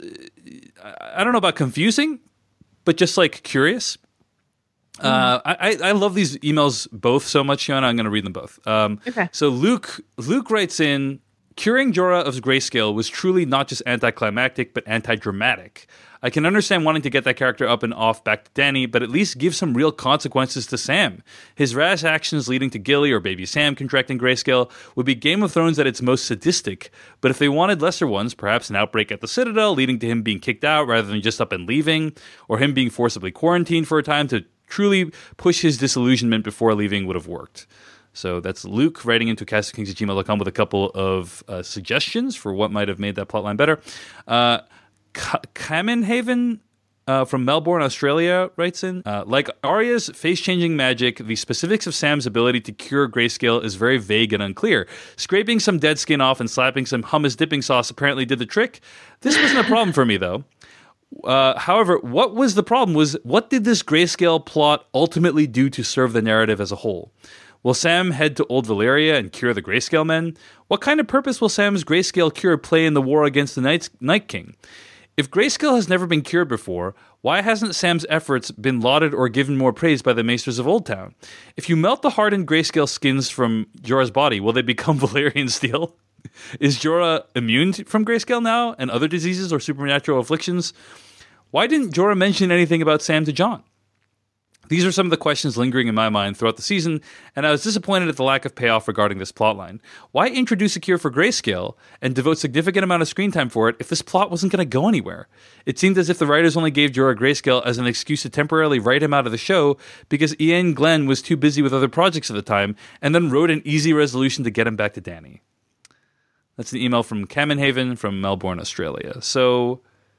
I don't know about confusing, but just like curious. Mm. Uh, I, I love these emails both so much, Fiona. I'm going to read them both. Um,
okay.
So Luke Luke writes in, curing Jorah of grayscale was truly not just anticlimactic, but anti-dramatic. I can understand wanting to get that character up and off back to Dany, but at least give some real consequences to Sam. His rash actions leading to Gilly or baby Sam contracting grayscale would be Game of Thrones at its most sadistic, but if they wanted lesser ones, perhaps an outbreak at the Citadel leading to him being kicked out rather than just up and leaving, or him being forcibly quarantined for a time to truly push his disillusionment before leaving would have worked. So that's Luke writing into cast of kings at gmail dot com with a couple of uh, suggestions for what might have made that plotline better. Uh, Kamenhaven uh, from Melbourne, Australia writes in, uh, like Arya's face-changing magic, the specifics of Sam's ability to cure grayscale is very vague and unclear. Scraping some dead skin off and slapping some hummus dipping sauce apparently did the trick. This wasn't a problem for me, though. Uh, however, what was the problem was, what did this grayscale plot ultimately do to serve the narrative as a whole? Will Sam head to Old Valyria and cure the Grayscale Men? What kind of purpose will Sam's Grayscale cure play in the war against the Night, Night King? If Grayscale has never been cured before, why hasn't Sam's efforts been lauded or given more praise by the Maesters of Old Town? If you melt the hardened Grayscale skins from Jorah's body, will they become Valyrian steel? Is Jorah immune from Grayscale now and other diseases or supernatural afflictions? Why didn't Jorah mention anything about Sam to Jon? These are some of the questions lingering in my mind throughout the season, and I was disappointed at the lack of payoff regarding this plotline. Why introduce a cure for grayscale and devote significant amount of screen time for it if this plot wasn't going to go anywhere? It seemed as if the writers only gave Jorah grayscale as an excuse to temporarily write him out of the show because Ian Glenn was too busy with other projects at the time, and then wrote an easy resolution to get him back to Dany. That's an email from Kamenhaven from Melbourne, Australia. So,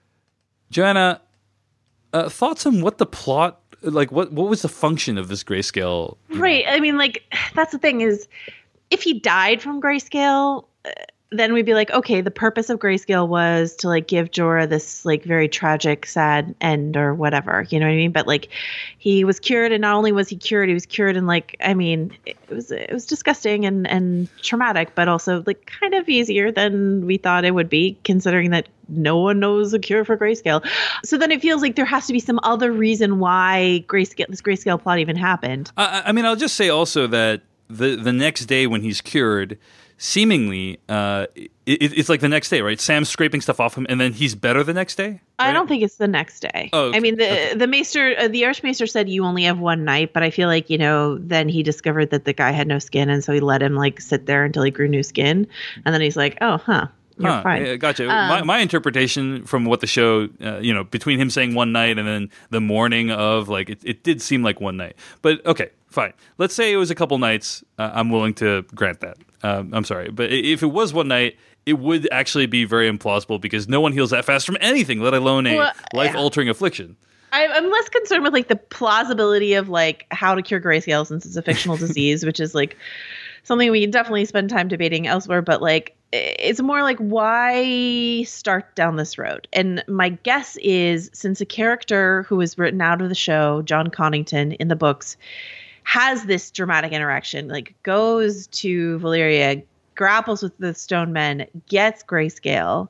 Joanna, uh, thoughts on what the plot... Like, what what was the function of this grayscale?
Right. I mean, like, that's the thing is, if he died from grayscale, uh, then we'd be like, okay, the purpose of grayscale was to, like, give Jorah this, like, very tragic, sad end or whatever. You know what I mean? But, like, he was cured, and not only was he cured, he was cured in, like, I mean, it was it was disgusting and, and traumatic, but also, like, kind of easier than we thought it would be, considering that no one knows a cure for grayscale. So then it feels like there has to be some other reason why grayscale, this grayscale plot even happened.
I, I mean, I'll just say also that the the next day when he's cured, seemingly, uh, it, it's like the next day, right? Sam's scraping stuff off him, and then he's better the next day? Right?
I don't think it's the next day.
Oh, okay.
I mean, the
okay.
the maester, uh, the Archmaester said you only have one night, but I feel like, you know, then he discovered that the guy had no skin, and so he let him, like, sit there until he grew new skin, and then he's like, oh, huh. You're
huh,
fine.
Yeah, gotcha.
Um,
my, my interpretation from what the show, uh, you know, between him saying one night and then the morning of, like, it, it did seem like one night. But, okay, fine. Let's say it was a couple nights. Uh, I'm willing to grant that. Um, I'm sorry. But if it was one night, it would actually be very implausible because no one heals that fast from anything, let alone a well, life-altering yeah. affliction.
I'm less concerned with, like, the plausibility of, like, how to cure grayscale since it's a fictional disease, which is, like, something we can definitely spend time debating elsewhere. But, like, it's more like, why start down this road? And my guess is, since a character who was written out of the show, Jon Connington, in the books, has this dramatic interaction, like, goes to Valyria, grapples with the Stone Men, gets grayscale,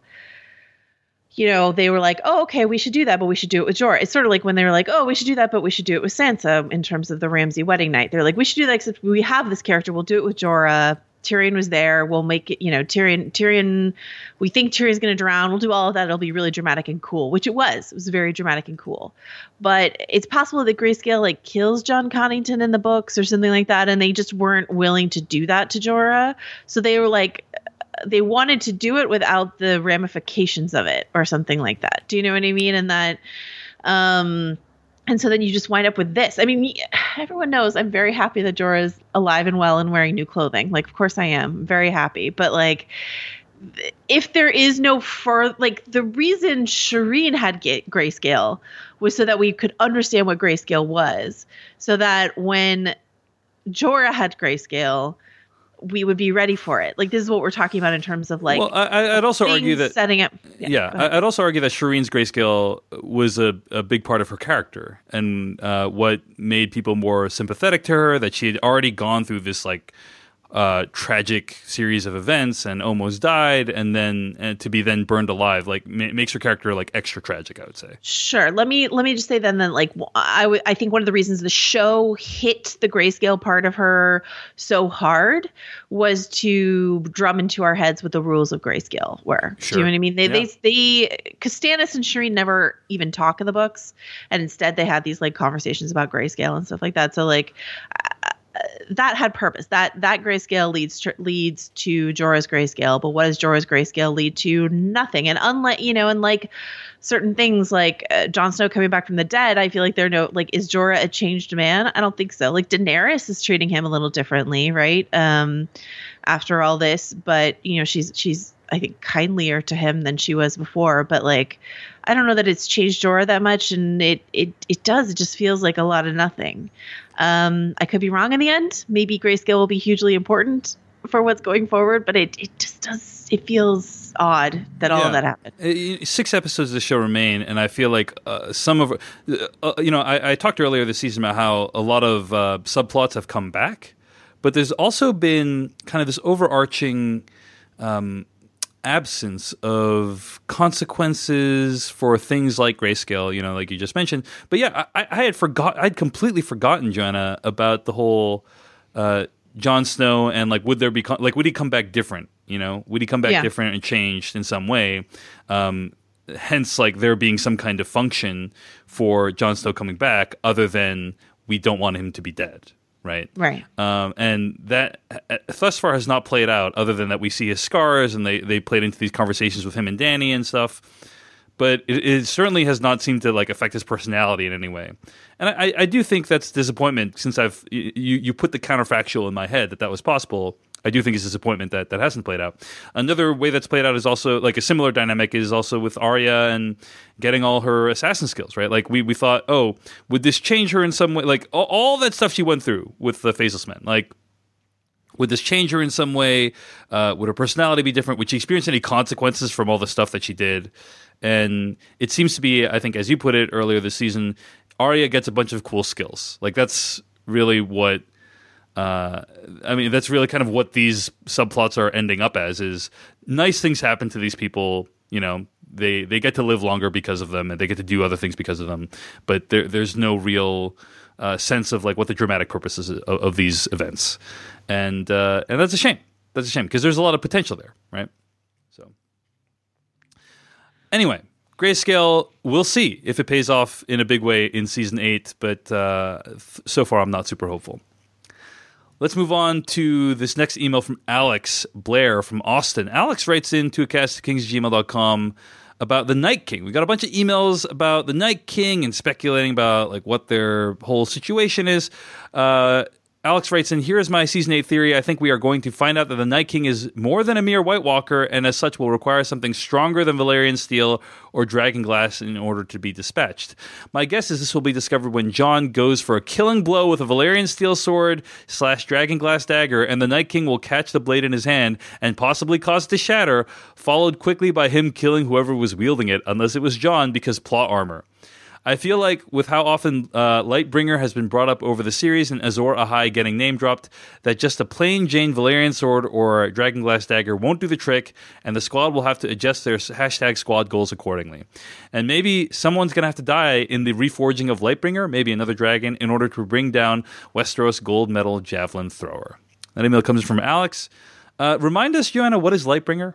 you know, they were like, oh, okay, we should do that, but we should do it with Jorah. It's sort of like when they were like, oh, we should do that, but we should do it with Sansa in terms of the Ramsay wedding night. They're like, we should do that except we have this character. We'll do it with Jorah. Tyrion was there. We'll make it, you know, Tyrion, Tyrion, we think Tyrion's going to drown. We'll do all of that. It'll be really dramatic and cool, which it was. It was very dramatic and cool. But it's possible that grayscale, like, kills Jon Connington in the books or something like that, and they just weren't willing to do that to Jorah. So they were like, they wanted to do it without the ramifications of it or something like that. Do you know what I mean? And that, um, and so then you just wind up with this. I mean, everyone knows I'm very happy that Jorah is alive and well and wearing new clothing. Like, of course I am. I'm very happy. But, like, if there is no further, like, the reason Shireen had get grayscale was so that we could understand what grayscale was. So that when Jorah had grayscale, we would be ready for it. Like, this is what we're talking about in terms of, like,
well, I, I'd also argue that
setting up.
Yeah, yeah I'd also argue that Shireen's grayscale was a, a big part of her character and uh, what made people more sympathetic to her. That she had already gone through this, like, uh, tragic series of events and almost died, and then and to be then burned alive, like ma- makes her character like extra tragic, I would say.
Sure. Let me let me just say then that like I, w- I think one of the reasons the show hit the grayscale part of her so hard was to drum into our heads what the rules of grayscale were.
Sure.
Do you know what I mean? They
Yeah.
they they because Stannis and Shireen never even talk in the books, and instead they had these like conversations about grayscale and stuff like that. So like. Uh, that had purpose. That that grayscale leads to, leads to Jorah's grayscale, but what does Jorah's grayscale lead to? Nothing. And unlike you know, and like certain things like uh, Jon Snow coming back from the dead, I feel like they're no like is Jorah a changed man? I don't think so. Like Daenerys is treating him a little differently, right? Um, after all this, but you know, she's she's I think kindlier to him than she was before. But like, I don't know that it's changed Jorah that much, and it it it does. It just feels like a lot of nothing. Um, I could be wrong in the end. Maybe grayscale will be hugely important for what's going forward, but it, it just does. It feels odd that all
Yeah.
of that happened.
Uh, Six episodes of the show remain, and I feel like uh, some of, uh, you know, I, I talked earlier this season about how a lot of uh, subplots have come back, but there's also been kind of this overarching um, absence of consequences for things like grayscale, you know, like you just mentioned. But yeah, I, I had forgot, I'd completely forgotten, Joanna, about the whole uh, Jon Snow and like, would there be con- like, would he come back different? You know, would he come back
Yeah.
different and changed in some way? Um, hence, like there being some kind of function for Jon Snow coming back, other than we don't want him to be dead. Right.
Right.
Um, and that uh, thus far has not played out, other than that we see his scars and they, they played into these conversations with him and Dany and stuff. But it, it certainly has not seemed to like affect his personality in any way. And I, I do think that's disappointment, since I've you, you put the counterfactual in my head that that was possible. I do think it's disappointment that that hasn't played out. Another way that's played out is also like a similar dynamic is also with Arya and getting all her assassin skills, right? Like we, we thought, oh, would this change her in some way? Like all, all that stuff she went through with the Faceless Men, like would this change her in some way? Uh, would her personality be different? Would she experience any consequences from all the stuff that she did? And it seems to be, I think, as you put it earlier this season, Arya gets a bunch of cool skills. Like that's really what. Uh, I mean, that's really kind of what these subplots are ending up as, is nice things happen to these people. You know, they, they get to live longer because of them, and they get to do other things because of them. But there, there's no real uh, sense of like what the dramatic purposes of, of these events. And, uh, and that's a shame. That's a shame, because there's a lot of potential there, right? So anyway, Grayscale, we'll see if it pays off in a big way in season eight. But uh, th- so far, I'm not super hopeful. Let's move on to this next email from Alex Blair from Austin. Alex writes in to a cast of kings at gmail dot com about the Night King. We got a bunch of emails about the Night King and speculating about like what their whole situation is. Uh, Alex writes in, here's my season eight theory. I think we are going to find out that the Night King is more than a mere White Walker, and as such will require something stronger than Valyrian steel or dragon glass in order to be dispatched. My guess is this will be discovered when Jon goes for a killing blow with a Valyrian steel sword slash dragon glass dagger, and the Night King will catch the blade in his hand and possibly cause it to shatter, followed quickly by him killing whoever was wielding it, unless it was Jon, because plot armor. I feel like with how often uh, Lightbringer has been brought up over the series and Azor Ahai getting name dropped, that just a plain Jane Valyrian sword or dragonglass dagger won't do the trick, and the squad will have to adjust their hashtag squad goals accordingly. And maybe someone's going to have to die in the reforging of Lightbringer, maybe another dragon, in order to bring down Westeros gold medal javelin thrower. That email comes from Alex. Uh, remind us, Joanna, what is Lightbringer?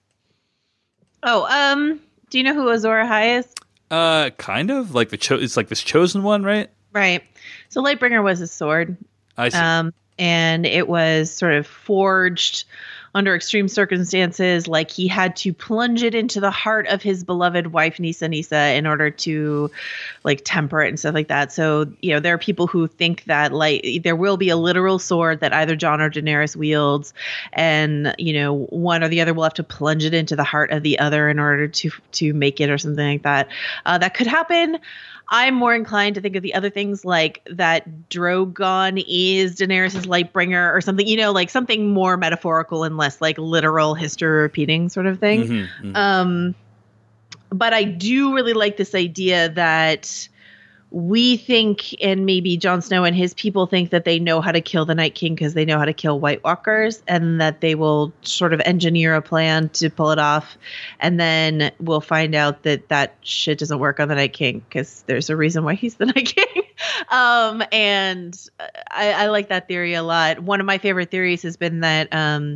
Oh, um, do you know who Azor Ahai is?
Uh, kind of like the cho- it's like this chosen one, right?
Right. So Lightbringer was a sword.
I see.
Um, and it was sort of forged under extreme circumstances. Like he had to plunge it into the heart of his beloved wife, Nisa Nisa, in order to like temper it and stuff like that. So, you know, there are people who think that like there will be a literal sword that either Jon or Daenerys wields, and, you know, one or the other will have to plunge it into the heart of the other in order to, to make it or something like that. Uh, that could happen. I'm more inclined to think of the other things like that Drogon is Daenerys' Lightbringer or something, you know, like something more metaphorical and less like literal history repeating sort of thing. Mm-hmm, mm-hmm. Um, but I do really like this idea that we think, and maybe Jon Snow and his people think that they know how to kill the Night King because they know how to kill White Walkers, and that they will sort of engineer a plan to pull it off. And then we'll find out that that shit doesn't work on the Night King because there's a reason why he's the Night King. um, and I, I like that theory a lot. One of my favorite theories has been that um,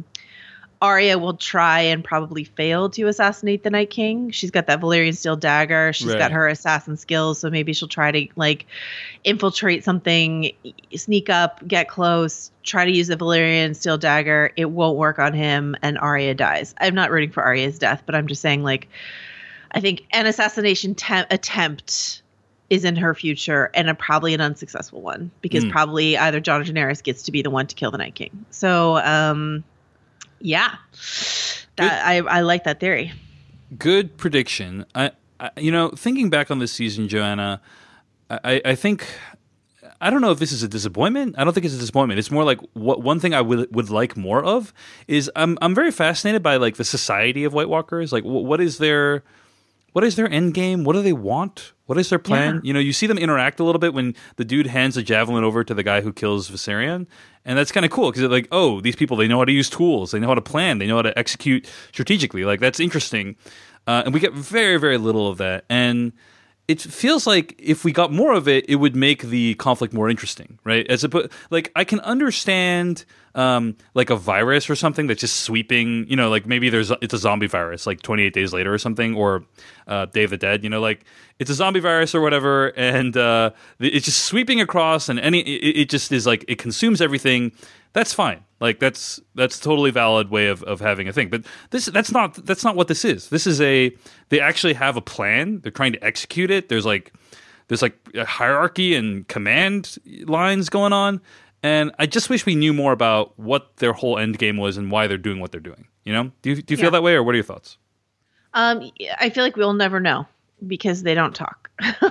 Arya will try and probably fail to assassinate the Night King. She's got that Valyrian steel dagger. She's
Right.
got her assassin skills, so maybe she'll try to like infiltrate something, sneak up, get close, try to use the Valyrian steel dagger. It won't work on him, and Arya dies. I'm not rooting for Arya's death, but I'm just saying, like, I think an assassination te- attempt is in her future, and a, probably an unsuccessful one, because
Mm.
probably either Jon or Daenerys gets to be the one to kill the Night King. So, um, yeah, that I, I like that theory.
Good prediction. I, I, you know, thinking back on this season, Joanna, I, I think I don't know if this is a disappointment. I don't think it's a disappointment. It's more like what one thing I would would like more of is I'm I'm very fascinated by like the society of White Walkers. Like, wh- what is their what is their end game? What do they want? What is their plan?
Yeah.
You know, you see them interact a little bit when the dude hands a javelin over to the guy who kills Viserion. And that's kind of cool because they're like, oh, these people, they know how to use tools. They know how to plan. They know how to execute strategically. Like, that's interesting. Uh, and we get very, very little of that. And it feels like if we got more of it, it would make the conflict more interesting, right? As a, like, I can understand um, like a virus or something that's just sweeping, you know, like maybe there's it's a zombie virus like twenty-eight days later or something, or uh, Day of the Dead, you know, like it's a zombie virus or whatever, and uh, it's just sweeping across, and any it, it just is like it consumes everything. That's fine. Like that's that's a totally valid way of, of having a thing. But this that's not that's not what this is. This is a they actually have a plan. They're trying to execute it. There's like there's like a hierarchy and command lines going on. And I just wish we knew more about what their whole end game was and why they're doing what they're doing. You know? Do you do you feel
Yeah.
that way, or what are your thoughts?
Um, I feel like we'll never know because they don't talk.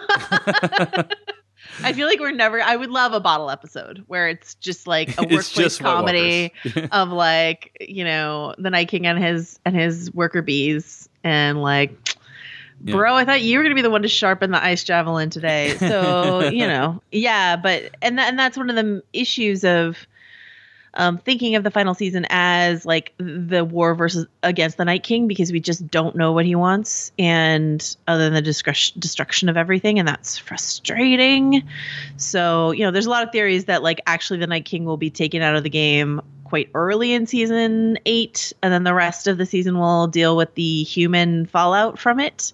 I feel like we're never. I would love a bottle episode where it's just like a
It's
workplace
just White
comedy
Walkers.
of like, you know, the Night King and his and his worker bees, and like,
Yeah.
bro, I thought you were gonna be the one to sharpen the ice javelin today. So you know, yeah, but and that, and that's one of the issues of um, thinking of the final season as like the war versus against the Night King, because we just don't know what he wants, and other than the discretion, destruction of everything, and that's frustrating. So, you know, there's a lot of theories that like actually the Night King will be taken out of the game quite early in season eight, and then the rest of the season will deal with the human fallout from it.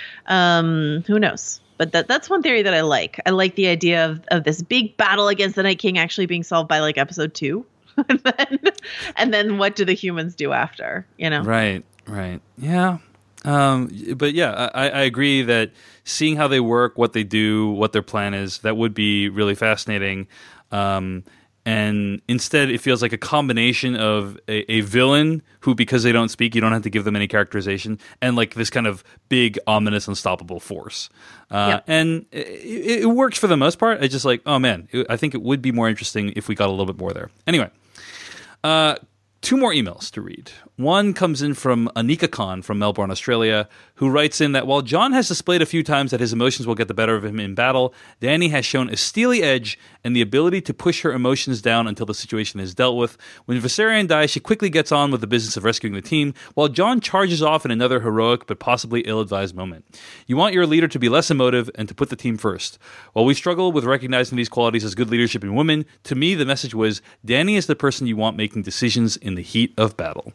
Um, who knows? But that that's one theory that I like. I like the idea of, of this big battle against the Night King actually being solved by like episode two. and then and then what do the humans do after, you know?
Right, right. Yeah. Um, but yeah, I, I agree that seeing how they work, what they do, what their plan is, that would be really fascinating. Um, and instead, it feels like a combination of a, a villain who, because they don't speak, you don't have to give them any characterization, and like this kind of big, ominous, unstoppable force. Uh,
Yep.
And it, it works for the most part. I just like, oh man, it, I think it would be more interesting if we got a little bit more there. Anyway. Uh, two more emails to read. One comes in from Anika Khan from Melbourne, Australia, who writes in that while Jon has displayed a few times that his emotions will get the better of him in battle, Dany has shown a steely edge and the ability to push her emotions down until the situation is dealt with. When Viserion dies, she quickly gets on with the business of rescuing the team, while Jon charges off in another heroic but possibly ill-advised moment. You want your leader to be less emotive and to put the team first. While we struggle with recognizing these qualities as good leadership in women, to me the message was Dany is the person you want making decisions in the heat of battle.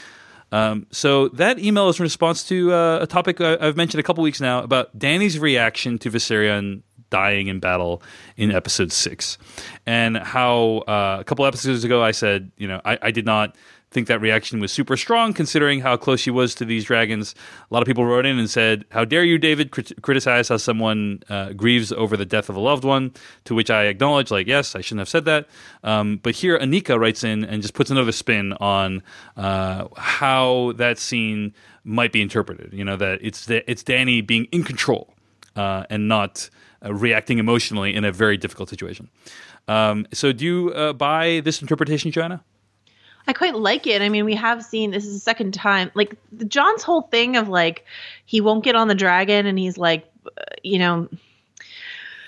Um, so that email is in response to uh, a topic I- I've mentioned a couple weeks now about Dany's reaction to Viserion dying in battle in episode six, and how uh, a couple episodes ago I said, you know, I, I did not think that reaction was super strong considering how close she was to these dragons. A lot of people wrote in and said, how dare you, David, crit- criticize how someone uh, grieves over the death of a loved one, to which I acknowledge, like, yes, I shouldn't have said that. Um, but here Anika writes in and just puts another spin on uh, how that scene might be interpreted. You know, that it's the, it's Dany being in control uh, and not uh, reacting emotionally in a very difficult situation. Um, so do you uh, buy this interpretation, Joanna?
I quite like it. I mean, we have seen, this is the second time, like the John's whole thing of like, he won't get on the dragon, and he's like, uh, you know,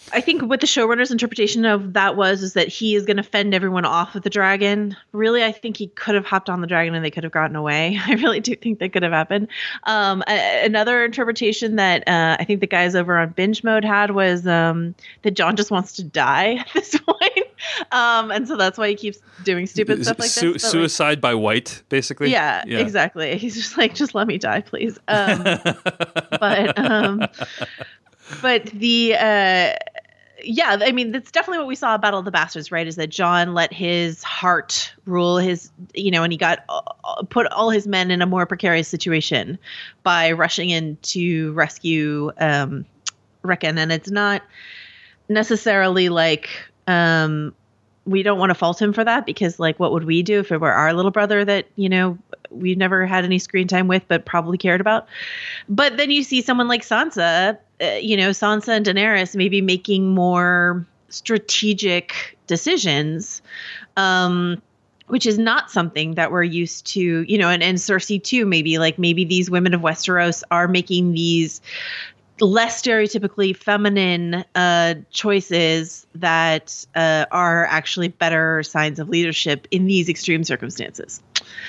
I think what the showrunner's interpretation of that was is that he is going to fend everyone off with the dragon. Really, I think he could have hopped on the dragon and they could have gotten away. I really do think that could have happened. Um, a- another interpretation that uh, I think the guys over on Binge Mode had was um, that Jon just wants to die at this point. Um, and so that's why he keeps doing stupid stuff like
Su-
this. But,
suicide
like,
by White, basically.
Yeah,
yeah,
exactly. He's just like, just let me die, please. Um, but um, but the uh, yeah, I mean, that's definitely what we saw at Battle of the Bastards, right? Is that Jon let his heart rule his, you know, and he got uh, put all his men in a more precarious situation by rushing in to rescue um, Rickon. And it's not necessarily like um, we don't want to fault him for that, because like, what would we do if it were our little brother that, you know, we never had any screen time with, but probably cared about? But then you see someone like Sansa, uh, you know, Sansa and Daenerys maybe making more strategic decisions, um, which is not something that we're used to, you know, and, and Cersei too, maybe like maybe these women of Westeros are making these less stereotypically feminine uh, choices that uh, are actually better signs of leadership in these extreme circumstances.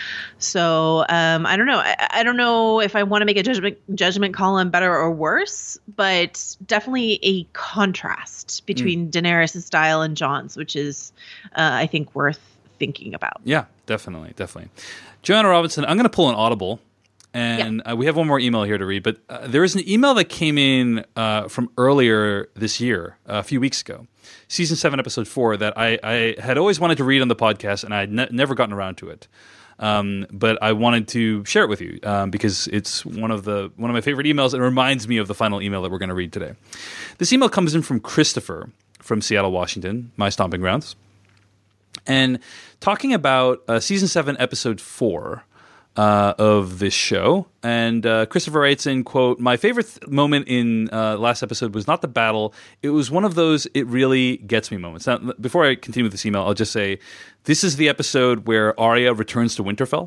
So um, I don't know. I, I don't know if I want to make a judgment judgment call on better or worse, but definitely a contrast between mm. Daenerys' style and Jon's, which is, uh, I think, worth thinking about.
Yeah, definitely, definitely. Joanna Robinson, I'm going to pull an audible. And yeah. uh, we have one more email here to read, but uh, there is an email that came in uh, from earlier this year, uh, a few weeks ago, season seven, episode four, that I, I had always wanted to read on the podcast, and I had ne- never gotten around to it. Um, but I wanted to share it with you um, because it's one of the one of my favorite emails. It reminds me of the final email that we're going to read today. This email comes in from Christopher from Seattle, Washington, my stomping grounds, and talking about uh, season seven, episode four. Uh, of this show. And uh, Christopher writes in, quote, "My favorite th- moment in uh, last episode was not the battle. It was one of those it really gets me moments." Now, before I continue with this email, I'll just say this is the episode where Arya returns to Winterfell.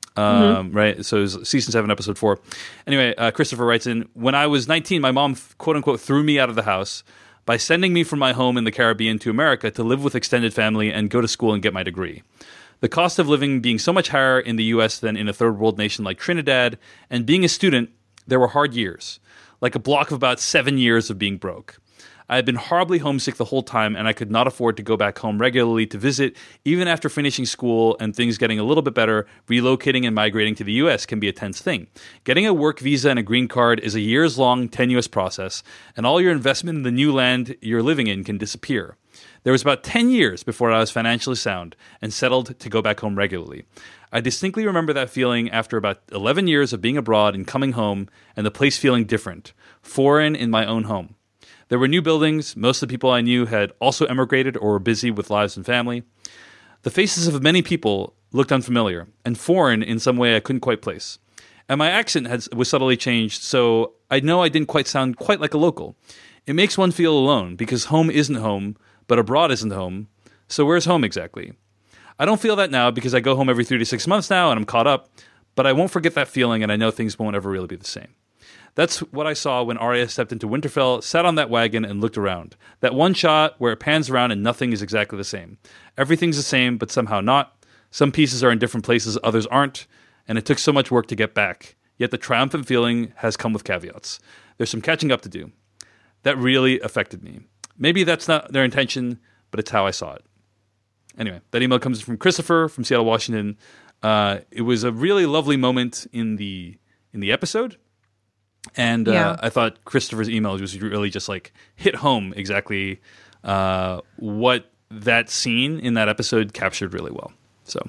Um, mm-hmm. Right? So it was season seven, episode four. Anyway, uh, Christopher writes in, "When I was nineteen, my mom, quote unquote, threw me out of the house by sending me from my home in the Caribbean to America to live with extended family and go to school and get my degree. The cost of living being so much higher in the U S than in a third world nation like Trinidad, and being a student, there were hard years, like a block of about seven years of being broke. I had been horribly homesick the whole time, and I could not afford to go back home regularly to visit. Even after finishing school and things getting a little bit better, relocating and migrating to the U S can be a tense thing. Getting a work visa and a green card is a years-long, tenuous process, and all your investment in the new land you're living in can disappear. There was about ten years before I was financially sound and settled to go back home regularly. I distinctly remember that feeling after about eleven years of being abroad and coming home, and the place feeling different, foreign in my own home. There were new buildings. Most of the people I knew had also emigrated or were busy with lives and family. The faces of many people looked unfamiliar and foreign in some way I couldn't quite place. And my accent had, was subtly changed, so I know I didn't quite sound quite like a local. It makes one feel alone, because home isn't home, but abroad isn't home. So where's home exactly? I don't feel that now because I go home every three to six months now and I'm caught up, but I won't forget that feeling, and I know things won't ever really be the same. That's what I saw when Arya stepped into Winterfell, sat on that wagon, and looked around. That one shot where it pans around and nothing is exactly the same. Everything's the same, but somehow not. Some pieces are in different places, others aren't, and it took so much work to get back. Yet the triumphant feeling has come with caveats. There's some catching up to do. That really affected me. Maybe that's not their intention, but it's how I saw it. Anyway, that email comes from Christopher from Seattle, Washington. Uh, it was a really lovely moment in the in the episode. And uh, yeah. I thought Christopher's email was really just like hit home exactly uh, what that scene in that episode captured really well. So,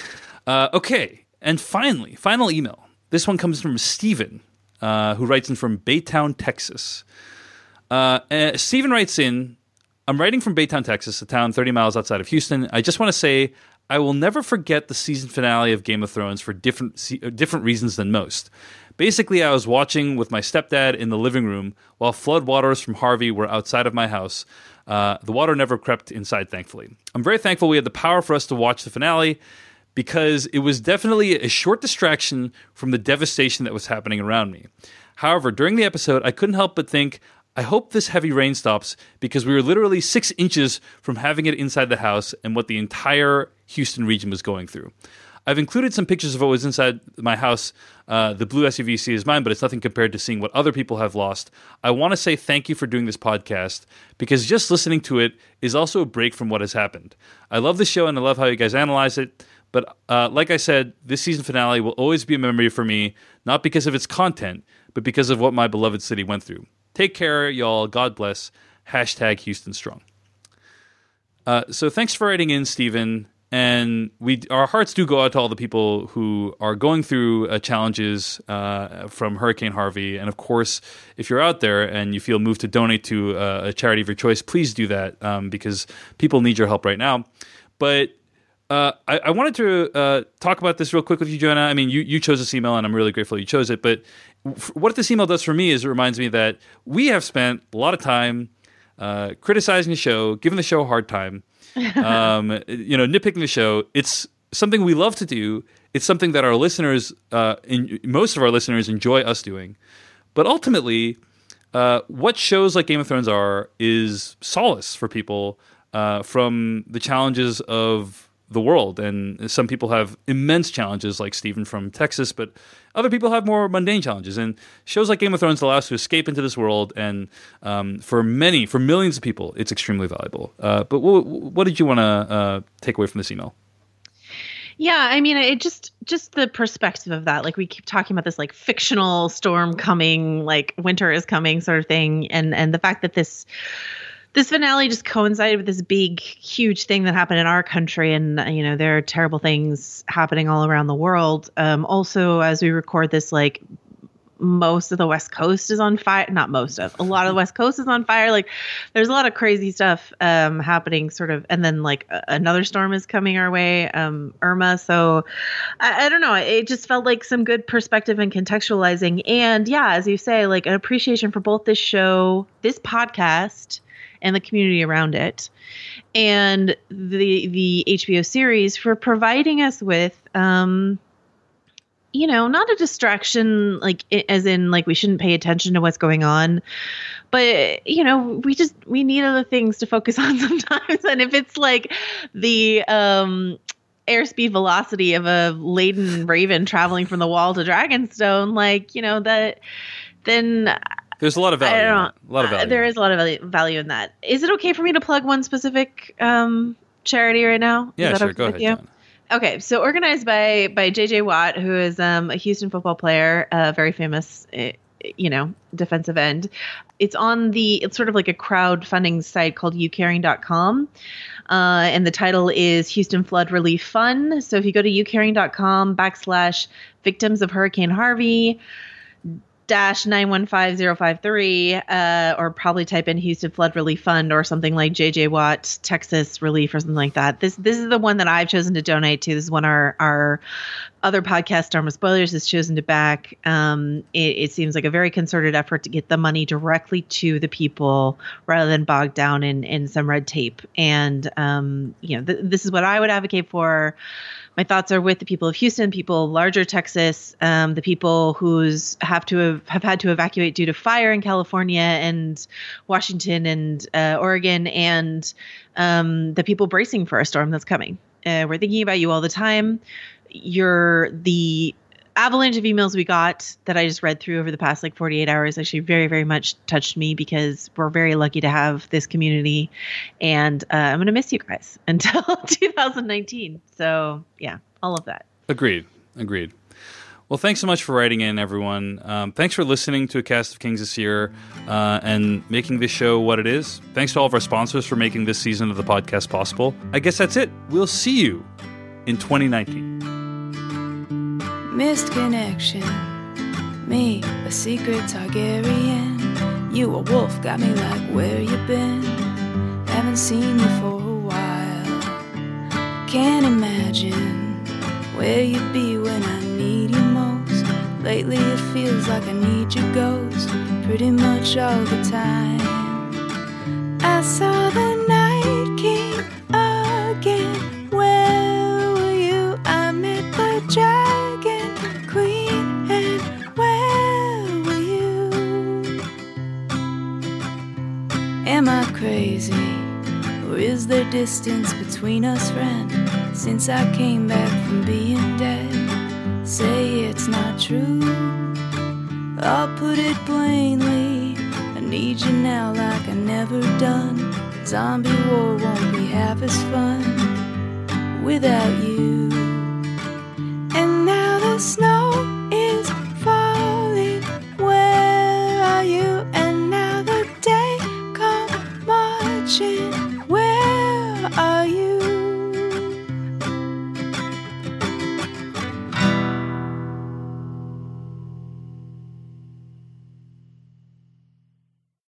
uh, okay. And finally, final email. This one comes from Steven, uh, who writes in from Baytown, Texas. Uh, uh, Steven writes in, "I'm writing from Baytown, Texas, a town thirty miles outside of Houston. I just want to say I will never forget the season finale of Game of Thrones for different se- different reasons than most. Basically, I was watching with my stepdad in the living room while floodwaters from Harvey were outside of my house. Uh, the water never crept inside, thankfully. I'm very thankful we had the power for us to watch the finale because it was definitely a short distraction from the devastation that was happening around me. However, during the episode, I couldn't help but think I hope this heavy rain stops because we were literally six inches from having it inside the house and what the entire Houston region was going through. I've included some pictures of what was inside my house. Uh, the blue S U V you see is mine, but it's nothing compared to seeing what other people have lost. I want to say thank you for doing this podcast because just listening to it is also a break from what has happened. I love the show and I love how you guys analyze it. But uh, like I said, this season finale will always be a memory for me, not because of its content, but because of what my beloved city went through. Take care, y'all. God bless. Hashtag Houston Strong. Uh, so thanks for writing in, Stephen. And we, our hearts do go out to all the people who are going through uh, challenges uh, from Hurricane Harvey. And of course, if you're out there and you feel moved to donate to uh, a charity of your choice, please do that um, because people need your help right now. But uh, I, I wanted to uh, talk about this real quick with you, Joanna. I mean, you, you chose this email, and I'm really grateful you chose it. But f- what this email does for me is it reminds me that we have spent a lot of time uh, criticizing the show, giving the show a hard time. um, you know, nitpicking the show. It's something we love to do. It's something that our listeners, uh, in, most of our listeners, enjoy us doing. But ultimately, uh, what shows like Game of Thrones are is solace for people uh, from the challenges of the world. And some people have immense challenges, like Stephen from Texas, but other people have more mundane challenges. And shows like Game of Thrones allow us to escape into this world. And um, for many, for millions of people, it's extremely valuable. Uh, but what, what did you want to uh, take away from this email?
Yeah, I mean, it just just the perspective of that. Like we keep talking about this like fictional storm coming, like winter is coming sort of thing. And and the fact that this This finale just coincided with this big, huge thing that happened in our country. And, you know, there are terrible things happening all around the world. Um, also, as we record this, like most of the West Coast is on fire. Not most of, a lot of the West Coast is on fire. Like there's a lot of crazy stuff um, happening sort of. And then like a- another storm is coming our way, um, Irma. So I-, I don't know. It just felt like some good perspective and contextualizing. And yeah, as you say, like an appreciation for both this show, this podcast, and the community around it, and the the H B O series for providing us with, um, you know, not a distraction, like as in like we shouldn't pay attention to what's going on, but you know, we just we need other things to focus on sometimes. And if it's like the um, airspeed velocity of a laden raven traveling from the Wall to Dragonstone, like you know that, then.
There's a lot of value.
I don't
in that. A lot of value.
Uh, there is a lot of value, value in that. Is it okay for me to plug one specific um, charity right now?
Yeah,
is that
sure.
okay
Go
with
ahead,
you?
John.
Okay, so organized by by J J Watt, who is um, a Houston football player, a uh, very famous, uh, you know, defensive end. It's on the, it's sort of like a crowdfunding site called you caring dot com. Uh, and the title is Houston Flood Relief Fund. So if you go to you caring dot com backslash victims of Hurricane Harvey, dash nine one five zero five three, uh, or probably type in Houston Flood Relief Fund or something like J J Watt Texas Relief or something like that. This this is the one that I've chosen to donate to. This is one our our other podcast, Dharma Spoilers, has chosen to back. Um, it, it seems like a very concerted effort to get the money directly to the people rather than bogged down in in some red tape. And um, you know, th- this is what I would advocate for. My thoughts are with the people of Houston, people larger Texas, um, the people who's have to have, have had to evacuate due to fire in California and Washington and uh, Oregon, and um, the people bracing for a storm that's coming. Uh, we're thinking about you all the time. You're the avalanche of emails we got that I just read through over the past like forty-eight hours actually very, very much touched me because we're very lucky to have this community, and uh, I'm going to miss you guys until two thousand nineteen. So yeah, all of that.
Agreed. Agreed. Well, thanks so much for writing in, everyone. Um, thanks for listening to A Cast of Kings this year uh, and making this show what it is. Thanks to all of our sponsors for making this season of the podcast possible. I guess that's it. We'll see you in twenty nineteen.
Missed connection. Me, a secret Targaryen. You, a wolf, got me like, where you been? Haven't seen you for a while. Can't imagine where you'd be when I need you most. Lately it feels like I need your ghost pretty much all the time. I saw the Night King again. Where were you? I met the Dragon Queen, and where were you? Am I crazy? Or is there distance between us, friend? Since I came back from being dead, say it's not true. I'll put it plainly, I need you now like I never done. Zombie war won't be half as fun without you.